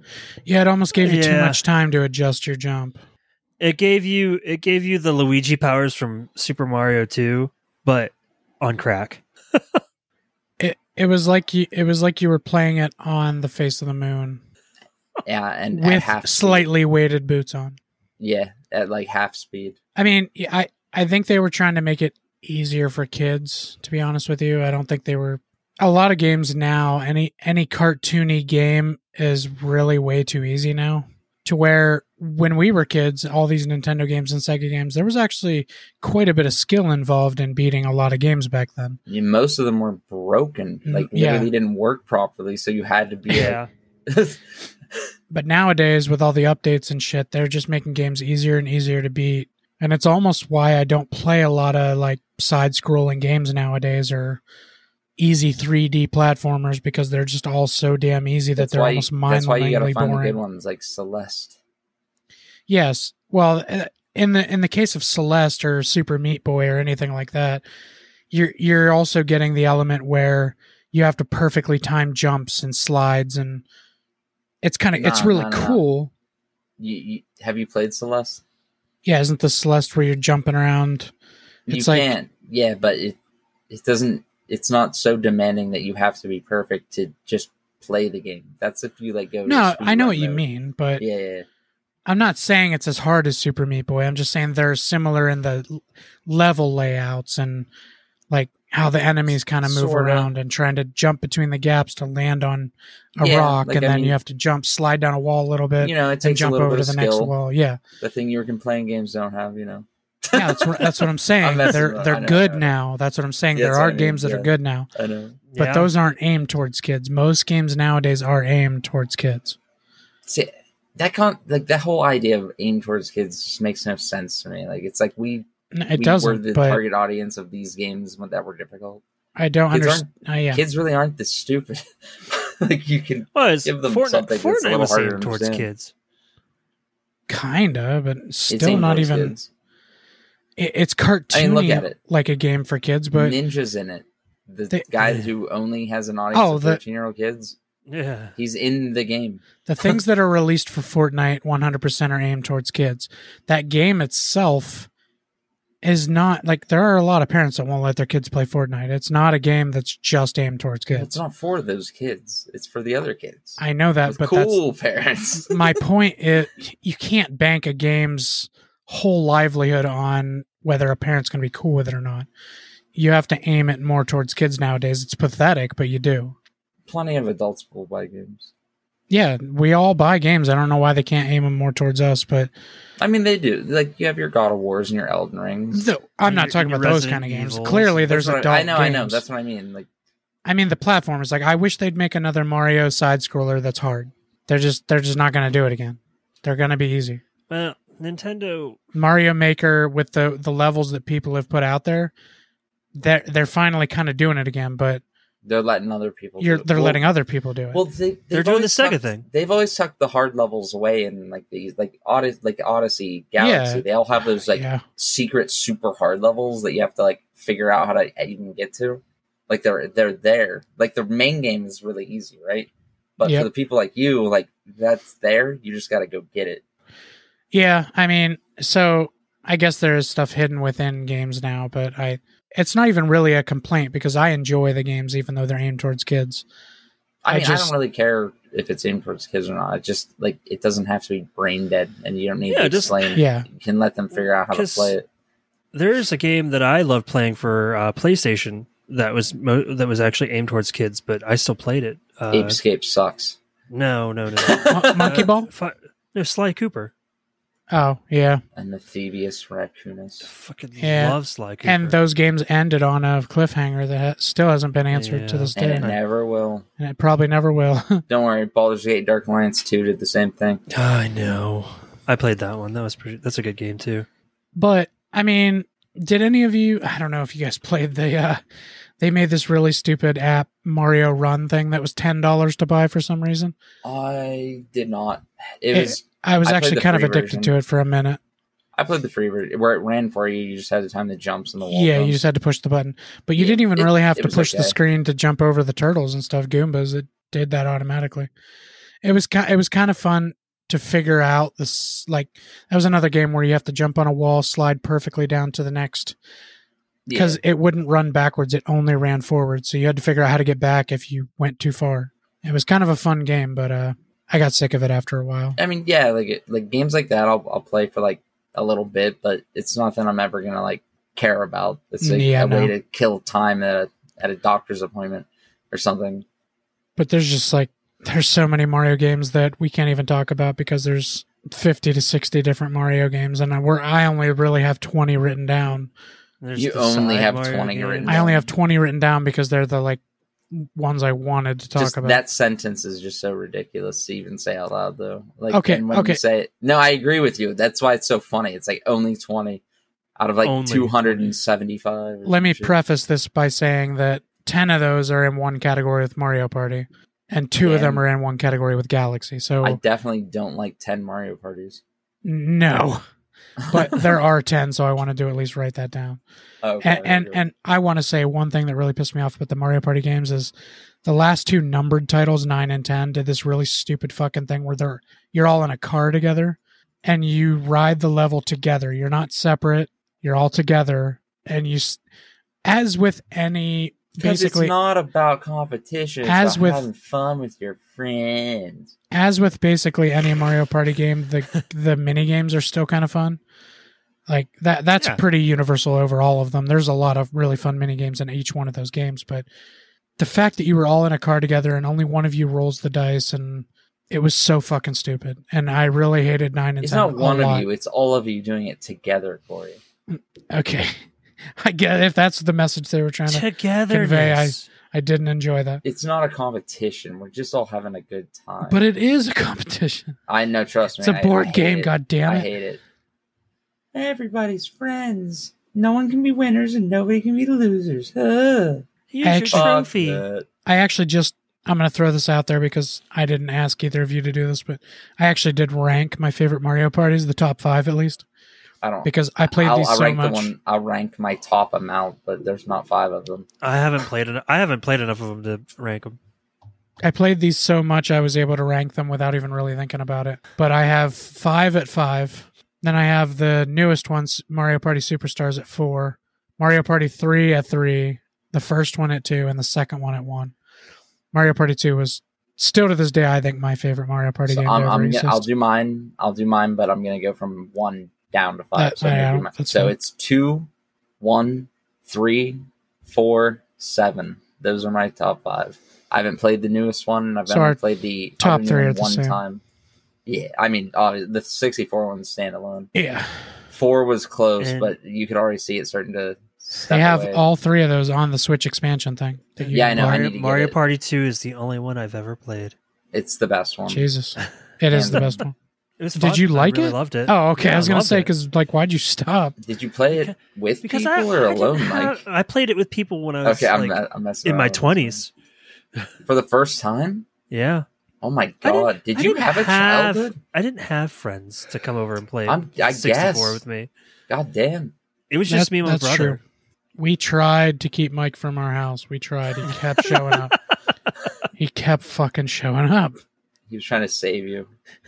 Yeah, it almost gave you too Yeah. much time to adjust your jump. It gave you it gave you the Luigi powers from Super Mario two, but on crack. It it was like you it was like you were playing it on the face of the moon Yeah, and at with half speed. slightly weighted boots on. Yeah, at like half speed. I mean, yeah, I I think they were trying to make it easier for kids, to be honest with you. I don't think they were a lot of games now, any any cartoony game is really way too easy now. To where when we were kids, all these Nintendo games and Sega games, there was actually quite a bit of skill involved in beating a lot of games back then. I mean, most of them were broken, like Yeah. literally didn't work properly, so you had to be Yeah. like, But nowadays, with all the updates and shit, they're just making games easier and easier to beat. And it's almost why I don't play a lot of like side-scrolling games nowadays or easy three D platformers because they're just all so damn easy that that's they're why, almost that's why you gotta mind-numbingly find the good boring. ones like Celeste. Yes. Well, uh, in the in the case of Celeste or Super Meat Boy or anything like that, you're you're also getting the element where you have to perfectly time jumps and slides, and it's kind of it's No, really no, no, no. cool. You, you have you played Celeste? Yeah, isn't the Celeste where you're jumping around? You It's like- can't. Yeah, but it it doesn't. It's not so demanding that you have to be perfect to just play the game. That's if you like go. to No, I know speedrun what you mode. mean, but Yeah, yeah, yeah. I'm not saying it's as hard as Super Meat Boy. I'm just saying they're similar in the l- level layouts and like how the enemies kind of move Sorta. around and trying to jump between the gaps to land on a Yeah, rock, like, and I then mean- you have to jump, slide down a wall a little bit, You know, it and takes a jump little over bit to of the next skill. wall. Yeah, The thing you can playing games don't have, you know. yeah, that's what, that's what I'm saying. messing they're with- I they're know, good I know. now. That's what I'm saying. Yeah, there that's what are I mean, games that yeah. are good now, I know. but Yeah. those aren't aimed towards kids. Most games nowadays are aimed towards kids. See, that con like that whole idea of aim towards kids just makes no sense to me. Like it's like we N- It we doesn't, were the but target audience of these games that were difficult. I don't Kids understand. Uh, yeah, Kids really aren't this stupid. Like you can Well, it's, Give them Fortnite, something that's a Fortnite little was harder aimed to towards understand. kids. kinda, but it's still aimed not towards even. kids. It, it's cartoony, I mean, look at it. like a game for kids, but Ninja's in it. The They- guy who only has an audience Oh, of the- thirteen year old kids. Yeah. He's in the game. the things that are released for Fortnite one hundred percent are aimed towards kids. That game itself is not like there are a lot of parents that won't let their kids play Fortnite. It's not a game that's just aimed towards It's kids. not for those kids. It's for the other kids. I know that, With but cool parents. that's my point. Is you can't bank a game's whole livelihood on whether a parent's going to be cool with it or not. You have to aim it more towards kids nowadays. It's pathetic, but you do. Plenty of adults will buy games. Yeah, we all buy games. I don't know why they can't aim them more towards us, but I mean, they do. Like you have your God of Wars and your Elden Rings. th- I'm And not your- talking and about your those Resident kind of games. Evils. Clearly, there's That's what adult I, I know. I know. games. That's what I mean. Like I mean, the platformers. Like, I wish they'd make another Mario side scroller that's hard. They're just they're just not going to do it again. They're going to be easy. Well, Nintendo. Mario Maker with the the levels that people have put out there, they're they're finally kind of doing it again. But they're letting other people. you're do it. they're Well- letting other people do it. Well, they, they've They're doing always the Sega tucked- thing. They've always tucked the hard levels away in like these, like Odyssey, like Odyssey, Galaxy. Yeah. They all have those like yeah, secret, super hard levels that you have to like figure out how to even get to. Like they're they're there. Like the main game is really easy, right? But Yep. for the people like you, like that's there. You just got to go get it. yeah. I mean, so I guess there is stuff hidden within games now, but I it's not even really a complaint because I enjoy the games even though they're aimed towards kids. I I mean, I, just- don't really care if it's aimed towards kids or not. It just like it doesn't have to be brain dead, and you don't need Yeah, to just- explain. Yeah. You can let them figure out how to 'Cause- play it. There's a game that I love playing for uh, PlayStation that was mo- that was actually aimed towards kids, but I still played it. Uh, Apescape sucks. No, no, no. Mon- Monkey Uh, Ball? fi- no, Sly Cooper. Oh, yeah. And the Thievius Raccoonus. Fucking Yeah. love Sly Cooper. And those games ended on a cliffhanger that ha- still hasn't been answered to Yeah. this And day. it never will. And it probably never will. Don't worry, Baldur's Gate Dark Alliance two did the same thing. I know. I played that one. That was pretty. That's a good game too. But, I mean, did any of you, I don't know if you guys played the, uh, they made this really stupid app, Mario Run thing that was ten dollars to buy for some reason. I did not. It It- was. I was I played actually the kind of free addicted version. to it for a minute. I played the free version where it ran for you. You just had to time the jumps and the wall. Yeah, you jumps. just had to push the button. But you Yeah, didn't even it- really have it to was push the okay. screen to jump over the turtles and stuff, Goombas. It did that automatically. it was kind it was kind of fun to figure out this. Like that was another game where you have to jump on a wall, slide perfectly down to the next, because Yeah. it wouldn't run backwards; it only ran forward. So you had to figure out how to get back if you went too far. It was kind of a fun game, but uh, I got sick of it after a while. I mean, yeah, like it, like games like that, I'll I'll play for like a little bit, but it's nothing I'm ever gonna like care about. It's like Yeah, a way no. to kill time at a at a doctor's appointment or something. But there's just like there's so many Mario games that we can't even talk about because there's fifty to sixty different Mario games, and I we're I only really have twenty written down. There's You the only side have Mario twenty games. written I only have twenty written down because they're the like ones I wanted to talk Just about. that sentence is just so ridiculous to even say out loud, though. Like, Okay, and when okay. you say it, no, I agree with you. That's why it's so funny. It's like only twenty out of like Only two hundred and seventy-five. or Let me some shit. preface this by saying that ten of those are in one category with Mario Party, and two of them Damn. are in one category with Galaxy. So I definitely don't like ten Mario parties. no, but there are ten, so I want to do at least write that down. Okay, And and, okay. and I want to say one thing that really pissed me off about the Mario Party games is the last two numbered titles, nine and ten, did this really stupid fucking thing where they're you're all in a car together and you ride the level together. You're not separate. You're all together, and you, s- as with any, Because basically, it's not about competition. It's As about with- having fun with your friends. as with basically any Mario Party game, the the mini games are still kind of fun. Like that that's Yeah. pretty universal over all of them. There's a lot of really fun mini games in each one of those games, but the fact that you were all in a car together and only one of you rolls the dice, and it was so fucking stupid. And I really hated nine and It's ten. not a one lot. of you. It's all of you doing it together, Corey. Okay. I get if that's the message they were trying to Togetherness. I didn't enjoy that. It's not a competition. We're just all having a good time. But it is a competition. I know, trust me. It's a I- board I hate game, it. god damn I it. hate it. Everybody's friends. No one can be winners and nobody can be losers. Ugh. Here's Actually- your Fuck trophy. that. I actually just I'm going to throw this out there because I didn't ask either of you to do this, but I actually did rank my favorite Mario parties, the top five at least, I don't. because I played I'll, these I'll so rank much. the one. I'll rank my top amount, but there's not five of them. I haven't played it. I haven't played enough of them to rank them. I played these so much I was able to rank them without even really thinking about it. But I have five at five. Then I have the newest ones, Mario Party Superstars at four, Mario Party three at three, the first one at two, and the second one at one. Mario Party two was still to this day, I think, my favorite Mario Party So game. I'm, to ever I'm exist. gonna, I'll do mine. I'll do mine, but I'm gonna go from one down to five. That- so I'm gonna yeah, do mine. that's so fine. it's two, one, three, four, seven. Those are my top five. I haven't played the newest one. I've So only our played the top other three one are the one same. time. Yeah, I mean, uh, the sixty-four one's standalone. Yeah. Four was close, And- but you could already see it starting to. Step They have away. all three of those on the Switch expansion thing. that you Yeah, I know, I Mario, need to get Mario it. Party two is the only one I've ever played. It's the best one. Jesus. It is the best one. It was Did fun. you like I really it? loved it. Oh, okay. Yeah, I was going to loved say, it. because, like, why'd you stop? Did you play it with because people I, or I didn't alone, have- Mike? I played it with people when I was Okay, I'm, like, I'm messing in my around. twenties. For the first time? Yeah. Oh my I didn't- god! Did I you didn't have a childhood? I didn't have friends to come over and play I'm- I sixty-four guess. with me. God damn! It was just That- me and my that's brother. true. We tried to keep Mike from our house. We tried. He kept showing up. He kept fucking showing up. He was trying to save you.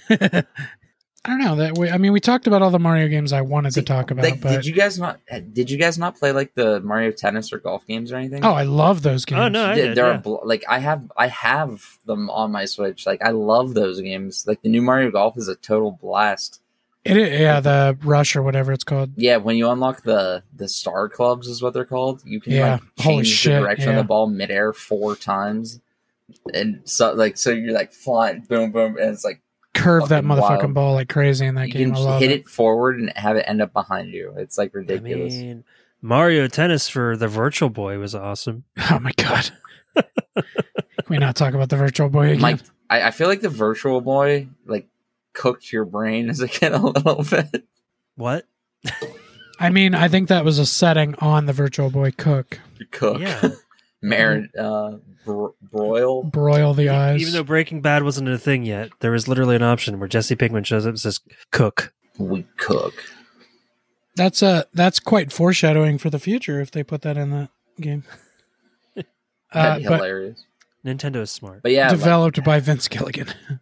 I don't know that. We, I mean, we talked about all the Mario games I wanted See, to talk about, Like, but did you guys not? Did you guys not play like the Mario Tennis or golf games or anything? oh, I love those games. Oh, no, I They- did, They're yeah. bl- like I have I have them on my Switch. Like I love those games. Like the new Mario Golf is a total blast. It is, yeah, the Rush or whatever it's called. Yeah, when you unlock the the star clubs is what they're called. You can Yeah, like holy change shit, the direction of yeah. the ball midair four times, and so like so you're like flying, boom, boom, and it's like Curve that Fucking motherfucking wild. ball like crazy in that you game. can I love hit it. it forward and have it end up behind you. It's like I ridiculous. mean, Mario Tennis for the Virtual Boy was awesome. Oh my god. Can we not talk about the Virtual Boy again? Mike, I, I feel like the Virtual Boy like cooked your brain as a kid a little bit. What? I mean, I think that was a setting on the Virtual Boy Cook. Cook, Yeah. Marin, uh, bro- broil. Broil the eyes. Even though Breaking Bad wasn't a thing yet, there was literally an option where Jesse Pinkman shows up and says, cook. We cook. That's uh that's quite foreshadowing for the future if they put that in that game. Uh, That'd be but hilarious. Nintendo is smart. But yeah, like- developed by Vince Gilligan.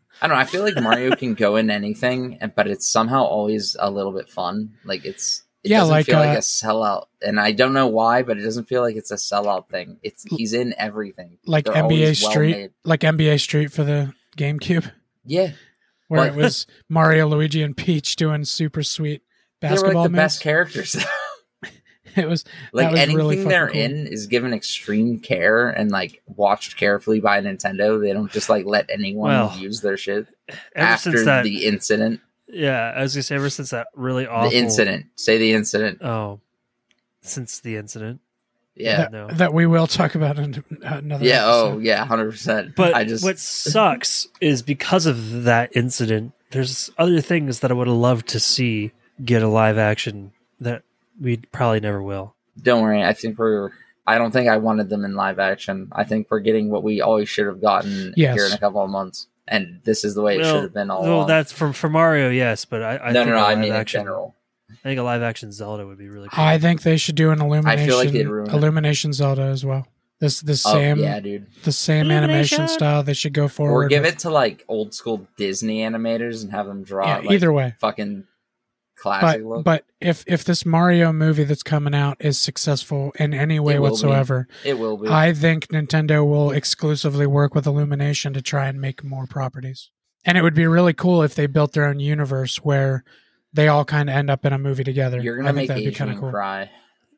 I don't know. I feel like Mario can go in anything, and- but it's somehow always a little bit fun. Like it's it Yeah, doesn't like, feel uh, like a sellout, and I don't know why, but it doesn't feel like it's a sellout thing. It's he's in everything, like They're N B A always well Street, made. like N B A Street for the GameCube, Yeah, where But- it was Mario, Luigi, and Peach doing super sweet they were basketball like the moves. best characters. It was Like That was anything really fucking they're cool. in is given extreme care and like watched carefully by Nintendo. They don't just like let anyone Well, use their shit Ever after since that, the incident. yeah, I was gonna say ever since that really awful The incident. Say the incident. Oh, since the incident. Yeah. that, no. that we will talk about in another. Yeah. Oh, episode. yeah. Hundred percent. But I just what sucks is because of that incident, there's other things that I would have loved to see get a live action that we probably never will. don't worry. I think we're. I don't think I wanted them in live action. I think we're getting what we always should have gotten Yes. here in a couple of months, and this is the way it Well, should have been all Well, along. that's from for Mario, yes, but I, I no, think no, no. a I live mean in action, general. I think a live action Zelda would be really cool. I think they should do an illumination. I feel like they'd ruin it. illumination Zelda as well. This the Oh same yeah, dude. the same animation Illumination. style. They should go forward. Or give with- it to like old school Disney animators and have them draw yeah, it, like, either way. fucking classic But look. but if if this Mario movie that's coming out is successful in any way It will be. whatsoever, It will be. I think Nintendo will exclusively work with Illumination to try and make more properties. And it would be really cool if they built their own universe where they all kind of end up in a movie together. You're I gonna think make that'd be kind Adrian of cool. cry.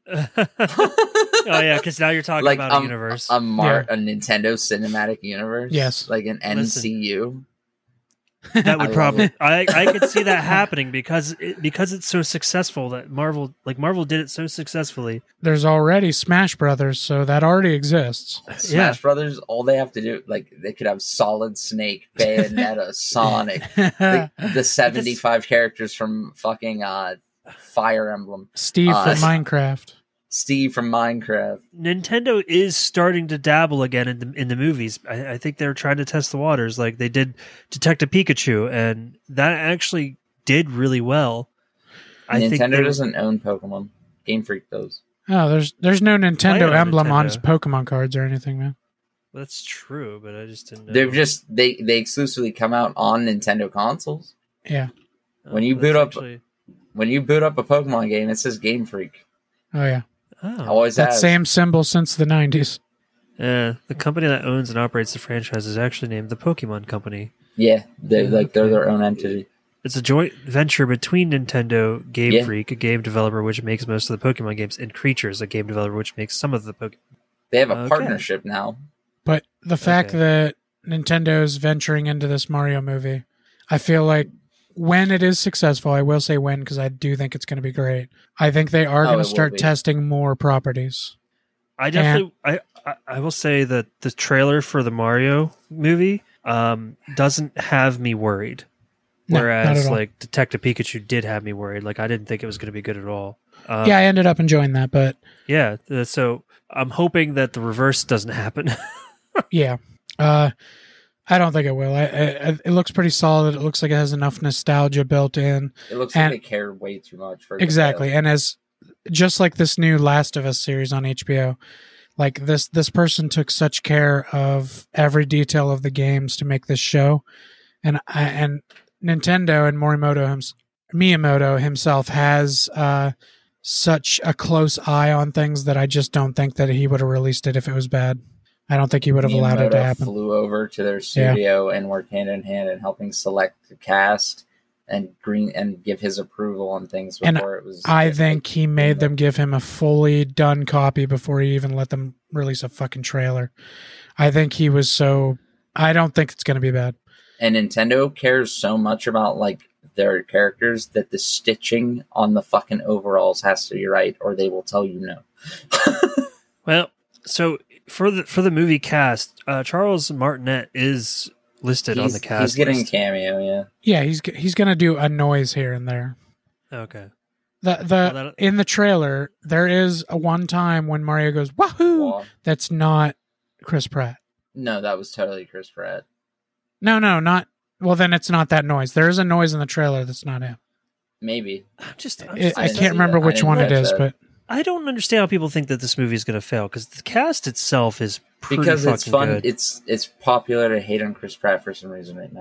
oh yeah, because now you're talking Like, about um, a universe. A Mar- a Nintendo cinematic universe. Yes. like an N C U. that I would love probably it. I, I could see that happening because it, because it's so successful that Marvel like Marvel did it so successfully. There's already Smash Brothers, so that already exists. Smash Yeah. Brothers. All they have to do, like, they could have Solid Snake, Bayonetta, Sonic, the, the seventy-five characters from fucking uh, Fire Emblem, Steve Uh, from Minecraft. Steve from Minecraft. Nintendo is starting to dabble again in the in the movies. I, I think they're trying to test the waters, like they did Detective Pikachu, and that actually did really well. I think Nintendo they- doesn't own Pokemon. Game Freak does. Oh, there's there's no Play Nintendo it on emblem on Nintendo. Pokemon cards or anything, man. That's true, but I just didn't know. They've just they they exclusively come out on Nintendo consoles. Yeah. Oh, when you that's boot up- actually- When you boot up a Pokemon game, it says Game Freak. Oh yeah. oh. Always That has. same symbol since the nineties. Yeah, the company that owns and operates the franchise is actually named the Pokemon Company. Yeah, they Yeah, like they're okay. their own entity. It's a joint venture between Nintendo, Game Yeah. Freak, a game developer which makes most of the Pokemon games, and Creatures, a game developer which makes some of the Pokemon. They have a Okay. partnership now. But the fact Okay. that Nintendo's venturing into this Mario movie, I feel like when it is successful, I will say when because I do think it's going to be great. I think they are Oh, going it to will start be. testing more properties. I definitely, I, I, I will say that the trailer for the Mario movie um, doesn't have me worried, No, not whereas at all. like Detective Pikachu did have me worried. Like I didn't think it was going to be good at all. Um, yeah, I ended up enjoying that, but yeah. uh, So I'm hoping that the reverse doesn't happen. yeah, uh, I don't think it will. I, I, it looks pretty solid. It looks like it has enough nostalgia built in. It looks And- like they care way too much for it to Exactly, fail. and as just like this new Last of Us series on H B O, like this this person took such care of every detail of the games to make this show, and I, and Nintendo and Morimoto hims, Miyamoto himself has uh, such a close eye on things that I just don't think that he would have released it if it was bad. I don't think he would have allowed it to Miyamoto happen. flew over to their studio and worked hand in hand in helping select the cast and green and give his approval on things And before it was. I think he made them give him a fully done copy before he even let them release a fucking trailer. I think he was so. I don't think it's going to be bad. And Nintendo cares so much about like their characters that the stitching on the fucking overalls has to be right, or they will tell you no. Well, so for the for the movie cast, uh, Charles Martinet is listed on he's, the cast. he's getting a list. cameo, yeah. Yeah, he's g- he's going to do a noise here and there. Okay. The the Well, that- in the trailer there is a one time when Mario goes wahoo. Well, That's not Chris Pratt. no, that was totally Chris Pratt. No, no, not. Well, then it's not that noise. There is a noise in the trailer that's not him. Maybe. I'm just. I'm It, just I didn't can't see remember that. I which didn't one it catch is, that. but I don't understand how people think that this movie is going to fail because the cast itself is pretty Because fucking it's fun. good. It's it's popular to hate on Chris Pratt for some reason right now.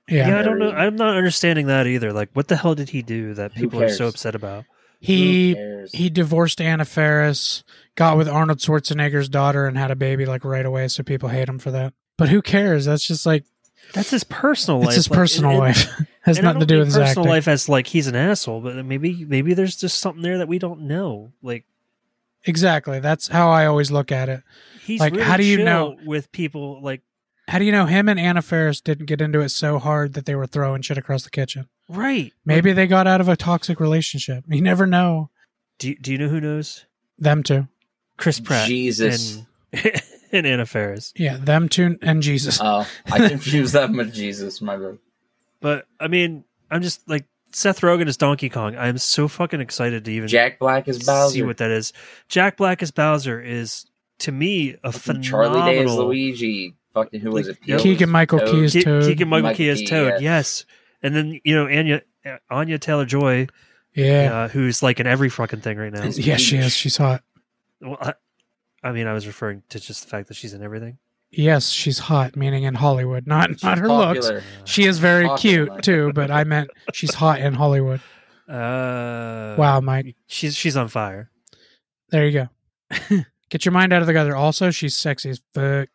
Yeah. Yeah, I don't know. Very- I'm not understanding that either. Like, what the hell did he do that Who people are so cares? upset about? He Who cares? he divorced Anna Faris, got with Arnold Schwarzenegger's daughter, and had a baby like right away. So people hate him for that. But who cares? That's just like That's his personal life. it's his Like, personal and- life. Has and I nothing to don't do mean with his personal acting. life as like he's an asshole, but maybe maybe there's just something there that we don't know. Like Exactly. That's how I always look at it. he's Like, really how do you chill know- with people like How do you know him and Anna Faris didn't get into it so hard that they were throwing shit across the kitchen? right? Maybe they got out of a toxic relationship. You never know. Do you, do you know who knows? Them two. Chris Pratt Jesus. and, and Anna Faris. Yeah, them two and Jesus. Oh, I confused that with Jesus, my bad. But I mean, I'm just like Seth Rogen is Donkey Kong. I'm so fucking excited to even Jack Black is Bowser. see what that is. Jack Black as Bowser is to me a Fucking phenomenal. Charlie Day is Luigi. Fucking who was it? Like, Keegan Michael Toad. Key is Ke- Toad. Keegan Michael Michael Key as Key, Toad, yes. yes. And then you know Anya Anya Taylor Joy, Yeah. uh, who's like in every fucking thing right now. Is- Yeah, she is. She's hot. Well, I, I mean, I was referring to just the fact that she's in everything. Yes, she's hot, meaning in Hollywood, not She's not her looks. popular. She is very Popular. cute too, but I meant she's hot in Hollywood. Uh, Wow, Mike. she's she's on fire. There you go. Get your mind out of the gutter. Also, she's sexy as fuck.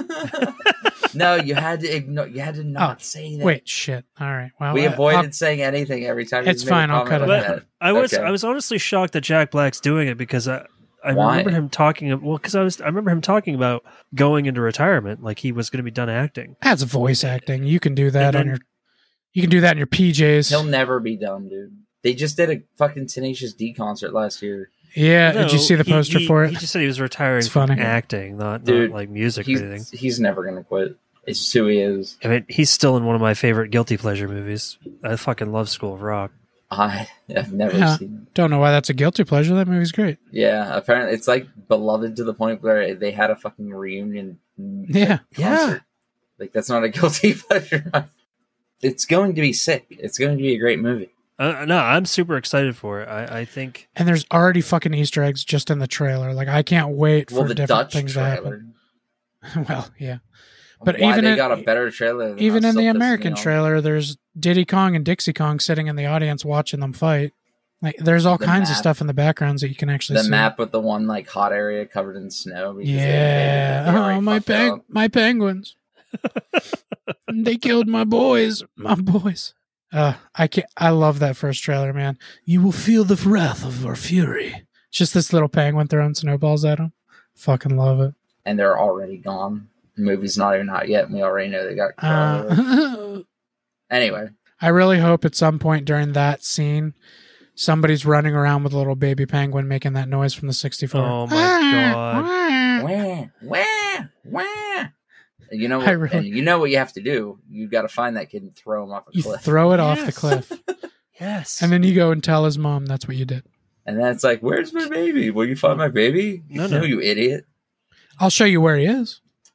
No, you had to ignore. You had to not Oh, say that. Wait, shit. All right. Well, we uh, avoided I'll- saying anything every time. It's you made a fine, I'll comment cut it like out. that. I was Okay. I was honestly shocked that Jack Black's doing it because I I Why? remember him talking well because I was I remember him talking about going into retirement like he was going to be done acting. That's voice acting. You can do that And on then- your. You can do that in your P Js. He'll never be done, dude. They just did a fucking Tenacious D concert last year. Yeah. No, did you see the he- poster he- for it? He just said he was retiring It's from funny. acting, not, Dude, not like music or He's anything. he's never gonna quit. It's just who he is. I mean, he's still in one of my favorite guilty pleasure movies. I fucking love School of Rock. I have never Yeah. seen it. Don't know why that's a guilty pleasure. That movie's great. Yeah, apparently it's like beloved to the point where they had a fucking reunion. Yeah. concert. Like that's not a guilty pleasure. It's going to be sick. It's going to be a great movie. Uh, no, I'm super excited for it. I, I think And there's already fucking Easter eggs just in the trailer. Like I can't wait Well, for the different Dutch things trailer. to happen. Well, yeah. But Why even they in- got a better trailer. Than Even us, in the so pisses American me off. trailer, there's Diddy Kong and Dixie Kong sitting in the audience watching them fight. Like, there's all The kinds of map. stuff in the backgrounds that you can actually the see. map with the one like hot area covered in snow. because they- they- Yeah. they already Oh, my fucked peng- up. my penguins. They killed my boys. My boys. Uh, I can't. I love that first trailer, man. You will feel the wrath of our fury. It's just this little penguin throwing snowballs at him. Fucking love it. And they're already gone. The movie's not even out yet, and we already know they got. Uh, Anyway, I really hope at some point during that scene, somebody's running around with a little baby penguin making that noise from the sixty-four. Oh my God. wah, wah, wah. You know, I what, really- and you know what you have to do. You got to find that kid and throw him off a You cliff. throw it off the Yes. cliff. yes. And then you go and tell his mom that's what you did. And then it's like, "Where's my baby? Will you find my baby?" No, no. you idiot. I'll show you where he is.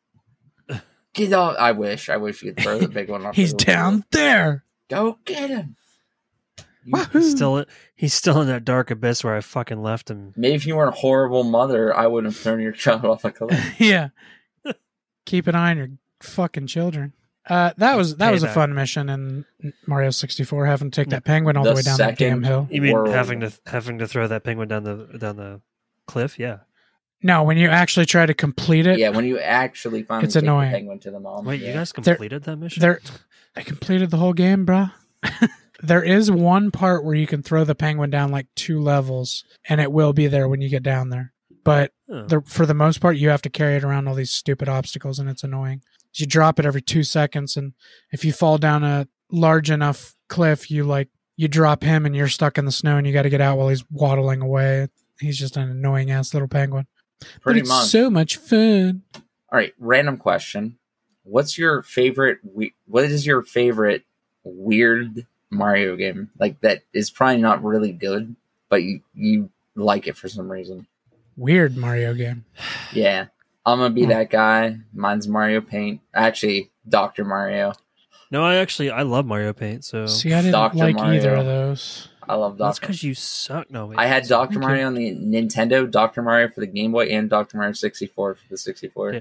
Get off! I wish. I wish you could throw the big one off. He's the down there. Go get him. You- Wahoo. he's still he's still in that dark abyss where I fucking left him. Maybe if you weren't a horrible mother, I wouldn't have thrown your child off a cliff. Yeah. Keep an eye on your fucking children. Uh, that was that was a Payback. fun mission in Mario sixty-four, having to take that penguin all The the way down that second- damn hill. You mean World. having to having to throw that penguin down the down the cliff? Yeah. No, when you actually try to complete it, Yeah, when you actually finally It's take annoying. the penguin to the mom. Wait, yeah. you guys They're- completed that mission? There, I completed the whole game, bruh. There is one part where you can throw the penguin down like two levels, and it will be there when you get down there. But Oh. the, for the most part, you have to carry it around all these stupid obstacles, and it's annoying. You drop it every two seconds, and if you fall down a large enough cliff, you like you drop him, and you're stuck in the snow, and you got to get out while he's waddling away. He's just an annoying ass little penguin. Pretty but it's much. so much fun. All right, random question. What's your favorite we- what is your favorite weird Mario game? Like that is probably not really good, but you you like it for some reason. Weird Mario game. Yeah. I'm going to be Hmm. that guy. Mine's Mario Paint. Actually, Doctor Mario. No, I actually I love Mario Paint, so See, I didn't Doctor like Mario. either of those. I love that's Doctor. because you suck. No, wait. I had Doctor Thank you. Mario on the Nintendo, Doctor Mario for the Game Boy, and Doctor Mario sixty-four for the sixty-four. Yeah.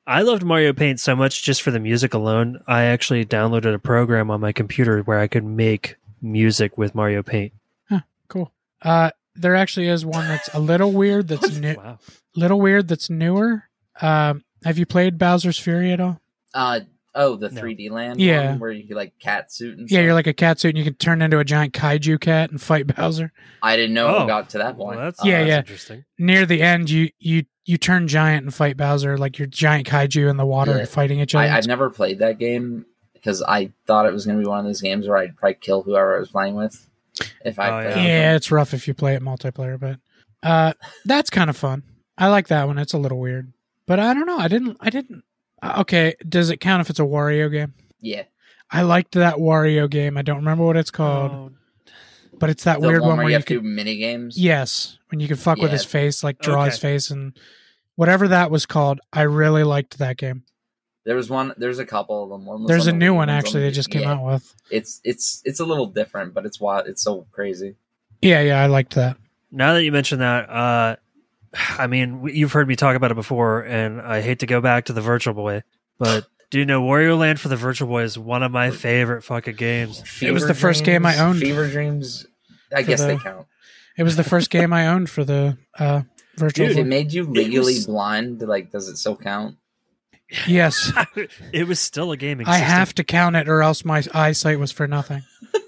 I loved Mario Paint so much just for the music alone. I actually downloaded a program on my computer where I could make music with Mario Paint. Huh, cool. Uh, there actually is one that's a little weird. That's new. Wow. Little weird. That's newer. Um, have you played Bowser's Fury at all? Uh oh, the No. three D land Yeah. one where you like cat suit and Yeah, stuff. you're like a cat suit, and you can turn into a giant kaiju cat and fight Bowser. I didn't know Oh. it got to that Well, point. that's, Uh, Yeah, that's yeah. interesting. Near the end, you you you turn giant and fight Bowser, like your giant kaiju in the water Yeah. fighting each other. I, I've never played that game because I thought it was going to be one of those games where I'd probably kill whoever I was playing with if I Oh, played yeah. with yeah, them. it's rough if you play it multiplayer, but uh, that's kind of fun. I like that one. It's a little weird, but I don't know. I didn't. I didn't. uh, Okay, does it count if it's a Wario game? Yeah. I liked that Wario game. I don't remember what it's called, Oh, but it's that The weird one one where where you you have to could. do mini games. Yes, when you could fuck with Yeah. his face, like draw his Okay. face and whatever that was called. I really liked that game. There was one. There's a couple of them. One was There's on a the new Wii, one one's on actually the they Wii. just came Yeah. out with. It's it's it's a little different, but it's wild. It's so crazy. Yeah, yeah, I liked that. now that you mention that, uh, I mean, w- you've heard me talk about it before, and I hate to go back to the Virtual Boy, but do you know Wario Land for the Virtual Boy is one of my favorite fucking games. It was the first game I owned. Fever Dreams. I For guess the- they count. It was the first game I owned for the uh, virtual. If Boy. it made you legally was- blind, like, does it still count? Yes, It was still a gaming I system. have to count it, or else my eyesight was for nothing.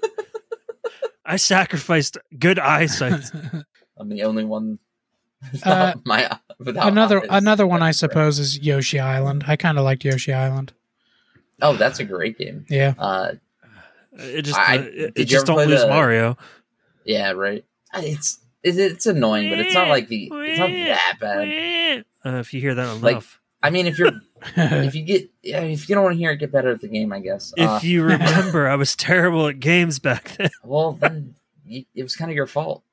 I sacrificed good eyesight. I'm the only one without Uh, my without another eyes. another one, I suppose, is Yoshi Island. I kind of liked Yoshi Island. Oh, that's a great game. Yeah, Uh, It just, I- uh, it, did it you just ever don't play lose the- Mario. yeah, right. It's it, it's annoying, but it's not like the it's not that bad. Uh, if you hear that Like, enough. I mean, if you're if you get yeah, if you don't want to hear it, get better at the game, I guess. If Uh, you remember, I was terrible at games back then. well, then you, it was kind of your fault.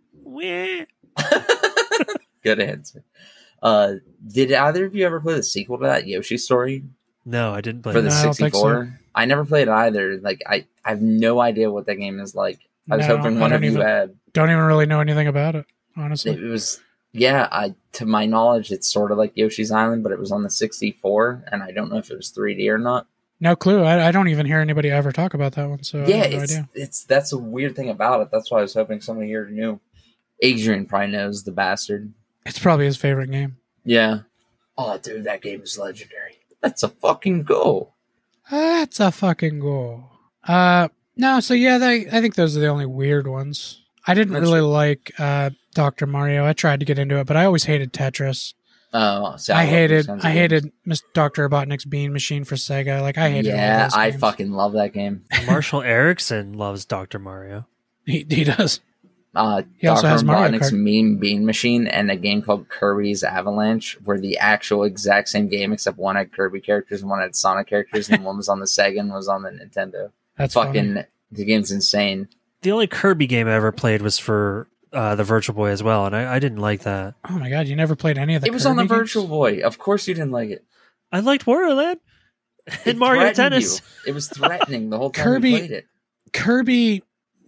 Good answer. Uh, did either of you ever play the sequel to that Yoshi Story No, I didn't play for the No, I don't think so. sixty-four? I never played it either. Like I, I have no idea what that game is like. I was No, hoping I one don't of you even- had. don't even really know anything about it, It honestly. was yeah. I to my knowledge, it's sort of like Yoshi's Island, but it was on the sixty-four, and I don't know if it was three D or not. No clue. I, I don't even hear anybody ever talk about that one. So yeah, I have no it's idea. it's that's a weird thing about it. That's why I was hoping someone here knew. Adrian probably knows the bastard. It's probably his favorite game. Yeah. Oh, dude, that game is legendary. That's a fucking goal. That's a fucking goal. Uh, no, so yeah, they, I think those are the only weird ones. I didn't That's really true. like uh, Doctor Mario. I tried to get into it, but I always hated Tetris. Oh, see, I love those hated, kinds of I games. hated Mister Doctor Robotnik's Bean Machine for Sega. Like I hated. all Yeah, those I games. fucking love that game. Marshall Erickson loves Doctor Mario. He, he does. Uh, He also Doctor has Mario Robotnik's Kart. Mean Bean Machine and a game called Kirby's Avalanche, where the actual exact same game, except one had Kirby characters and one had Sonic characters, and one was on the Sega and was on the Nintendo. That's fucking, funny. the game's insane. The only Kirby game I ever played was for uh, the Virtual Boy as well, and I, I didn't like that. Oh my god, you never played any of the. It was on the Kirby games? Virtual Boy. Of course you didn't like it. I liked Wario Land It and Mario threatened Tennis. you. It was threatening the whole time Kirby- you played it. Kirby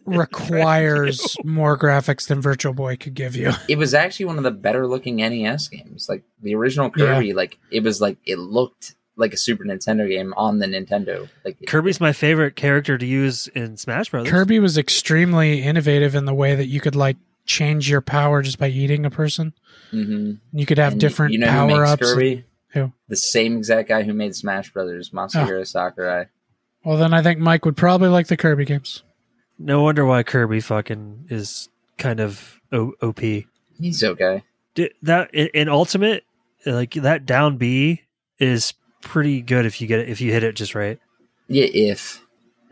requires more graphics than Virtual Boy could give you. It was actually one of the better looking N E S games. Like the original Kirby, like it was like it looked like a Super Nintendo game on the Nintendo. Like Kirby's my favorite character to use in Smash Brothers. Kirby was extremely innovative in the way that you could like change your power just by eating a person. hmm You could have And different you know who power makes ups. Kirby? Who? The same exact guy who made Smash Brothers, Masahiro Sakurai. Well, then I think Mike would probably like the Kirby games. No wonder why Kirby fucking is kind of o- O P. He's okay. Did that in, in Ultimate, like that down B is pretty good if you get it if you hit it just right. Yeah, if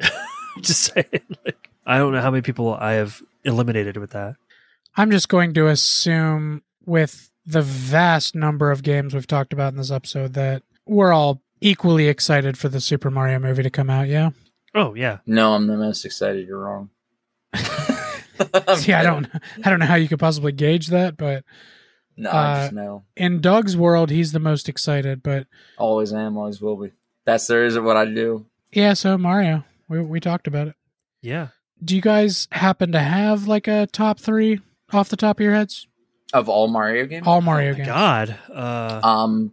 Just saying. Like, I don't know how many people I have eliminated with that. I'm just going to assume with the vast number of games we've talked about in this episode that we're all equally excited for the Super Mario movie to come out, yeah? Oh yeah, no, I'm the most excited. You're wrong. See, I don't I don't know how you could possibly gauge that, but No, uh, I just know. in Doug's world, he's the most excited, but Always am. Always will be. That's there is what I do. yeah, so Mario, we we talked about it. yeah. Do you guys happen to have like a top three off the top of your heads? Of all Mario games, All Mario Oh my games. God. Uh, um,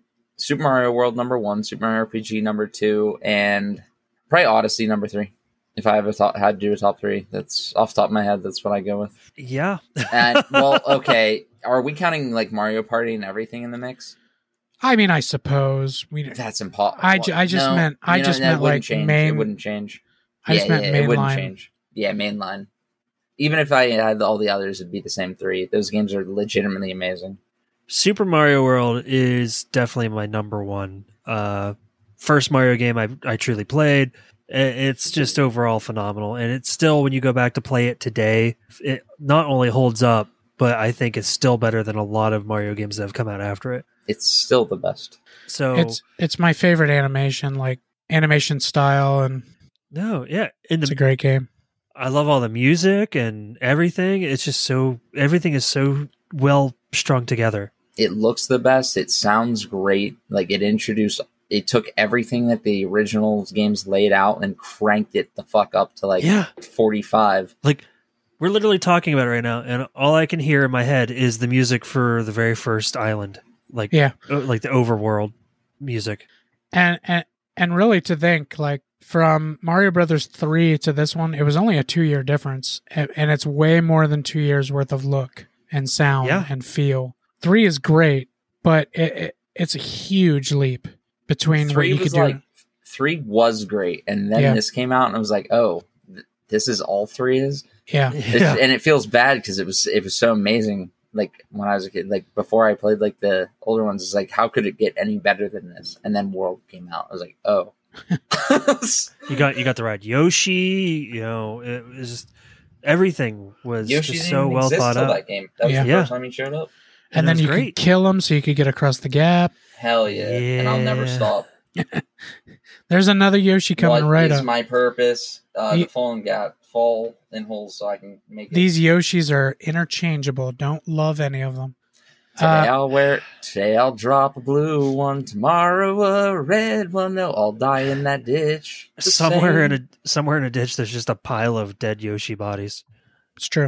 Super Mario World number one, Super Mario R P G number two, and probably Odyssey number three. If I ever thought had to do a top three, that's off the top of my head. That's what I go with. Yeah. And well, okay, are we counting like Mario Party and everything in the mix? I mean, I suppose we. That's impossible. I, ju- I just no, meant I you know, just that meant wouldn't like change. main. It wouldn't change. I yeah, just meant yeah, main it wouldn't line. change. Yeah, mainline. Even if I had all the others, it'd be the same three. Those games are legitimately amazing. Super Mario World is definitely my number one. Uh, first Mario game I I truly played. It's just overall phenomenal, and it's still, when you go back to play it today, it not only holds up, but I think it's still better than a lot of Mario games that have come out after it. It's still the best. So It's it's my favorite animation, like animation style, and no, yeah, in it's a the great game. I love all the music and everything. It's just so everything is so well strung together. It looks the best. It sounds great. Like it introduced, it took everything that the original games laid out and cranked it the fuck up to like Yeah. forty-five. Like, we're literally talking about it right now, and all I can hear in my head is the music for the very first island, like Yeah. o- like the overworld music. And and and really to think, like from Mario Brothers three to this one, it was only a two year difference, and, and it's way more than two years worth of look and sound Yeah. and feel. Three is great, but it, it it's a huge leap between what Three you was could do. like three was great, and then Yeah. this came out, and I was like, oh, th- this is all three is. Yeah, It's- Yeah. and it feels bad because it was it was so amazing. Like when I was a kid, like before I played like the older ones, it's like how could it get any better than this? And then World came out. I was like, oh, You got you got to ride Yoshi. You know, it was just, everything was Yoshi just didn't so even well exist thought till out. that game. That was Yeah. the Yeah. first time he showed up. and, And it then was you great. could kill him so you could get across the gap. Hell yeah. And I'll never Yeah. stop. There's another Yoshi coming What right is up. my purpose? Uh, Ye- the fallen gap, fall in holes so I can make it. These Yoshis are interchangeable. Don't love any of them. Today Uh, I'll wear. Today I'll drop a blue one. Tomorrow a red one. They'll all die in that ditch. The Somewhere in same. a somewhere in a ditch, there's just a pile of dead Yoshi bodies. It's true.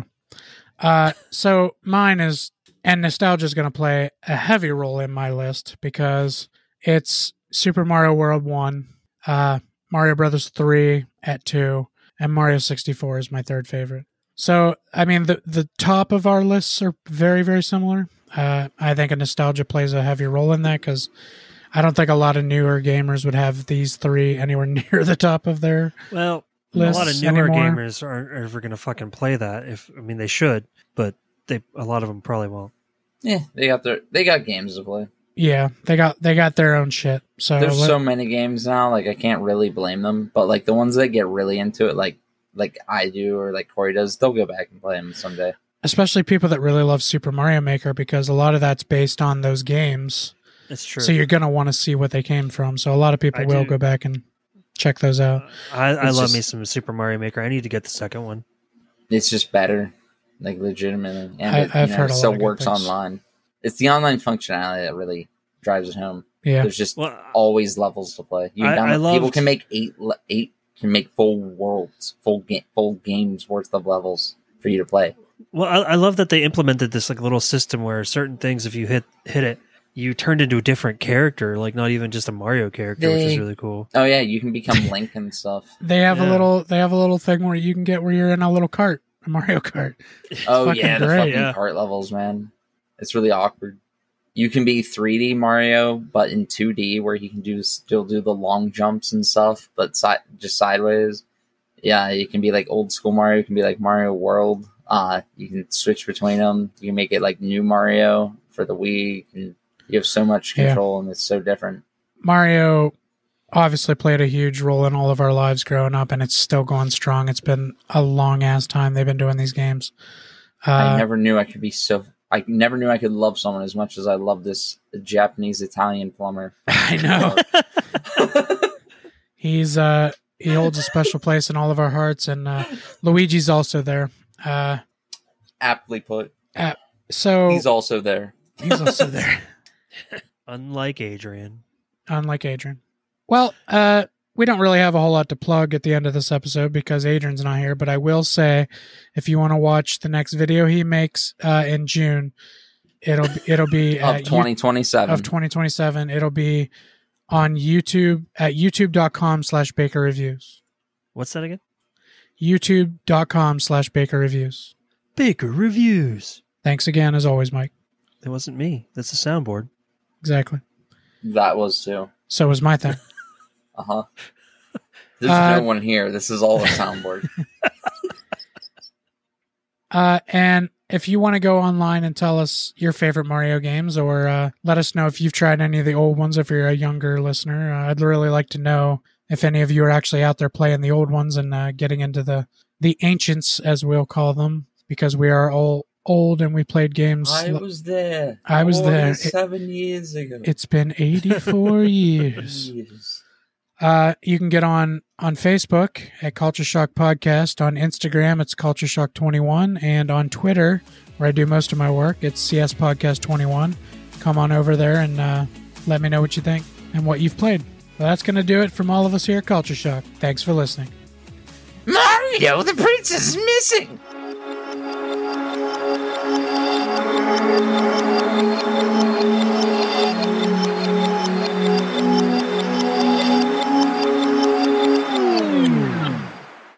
Uh, so mine is, and nostalgia is going to play a heavy role in my list because it's Super Mario World one, uh, Mario Brothers three at two, and Mario sixty-four is my third favorite. So, I mean, the the top of our lists are very, very similar. Uh, I think a nostalgia plays a heavy role in that because I don't think a lot of newer gamers would have these three anywhere near the top of their Well, a lists lot of newer anymore. gamers aren't ever going to fucking play that. If I mean, they should, but they a lot of them probably won't. Yeah, they got their. They got games to play. Yeah, they got they got their own shit. So There's let- so many games now. Like I can't really blame them. But like the ones that get really into it, like like I do or like Corey does, they'll go back and play them someday. especially people that really love Super Mario Maker because a lot of that's based on those games. It's true. So you're going to want to see what they came from. So a lot of people I will do. go back and check those out. I, I It's love just- me some Super Mario Maker. I need to get the second one. It's just better, like legitimately, and I- it, I've you know, heard a lot still of good works things. online. It's the online functionality that really drives it home. Yeah. There's just Well, always levels to play. You I- download- I loved- people can make eight le- eight can make full worlds, full game, full games worth of levels for you to play. well, I, I love that they implemented this like little system where certain things, if you hit hit it, you turned into a different character, like not even just a Mario character, which is They- really cool. Oh yeah, you can become Link and stuff. They have a Yeah. little they have a little thing where you can get where you're in a little cart, a Mario Kart. Oh fucking yeah, the great, fucking yeah. cart levels, man. It's really awkward. You can be three D Mario, but in two D, where you can do still do the long jumps and stuff, but si- just sideways. Yeah, you can be like old school Mario. You can be like Mario World. Uh, you can switch between them. You can make it like new Mario for the Wii. And you have so much Yeah. control, and it's so different. Mario obviously played a huge role in all of our lives growing up, and it's still going strong. It's been a long ass time they've been doing these games. Uh, I never knew I could be so. I never knew I could love someone as much as I love this Japanese Italian plumber. I know. He's uh he holds a special place in all of our hearts, and uh, Luigi's also there. Uh, Aptly put. so He's also there. he's also there, Unlike Adrian. unlike Adrian. Well, uh, we don't really have a whole lot to plug at the end of this episode because Adrian's not here. But I will say, if you want to watch the next video he makes uh, in June, It'll be, it'll be of at twenty twenty-seven. of twenty twenty-seven. It'll be on YouTube at youtube.com slash Baker Reviews. What's that again? youtube.com slash Baker Reviews. Baker Reviews. Thanks again, as always, Mike. It wasn't me. That's the soundboard. Exactly. That was too. So was my thing. Uh huh. There's Uh, no one here. This is all a soundboard. Uh, and if you want to go online and tell us your favorite Mario games, or uh, let us know if you've tried any of the old ones, if you're a younger listener, uh, I'd really like to know if any of you are actually out there playing the old ones and uh, getting into the, the ancients, as we'll call them, because we are all old and we played games. I was there. I was there. Seven years ago. It's been eighty-four years. Years. Uh, you can get on, on Facebook at Culture Shock Podcast. On Instagram, it's Culture Shock twenty-one. And on Twitter, where I do most of my work, it's C S Podcast twenty-one. Come on over there and uh, let me know what you think and what you've played. Well, that's going to do it from all of us here at Culture Shock. Thanks for listening. Mario, the princess is missing!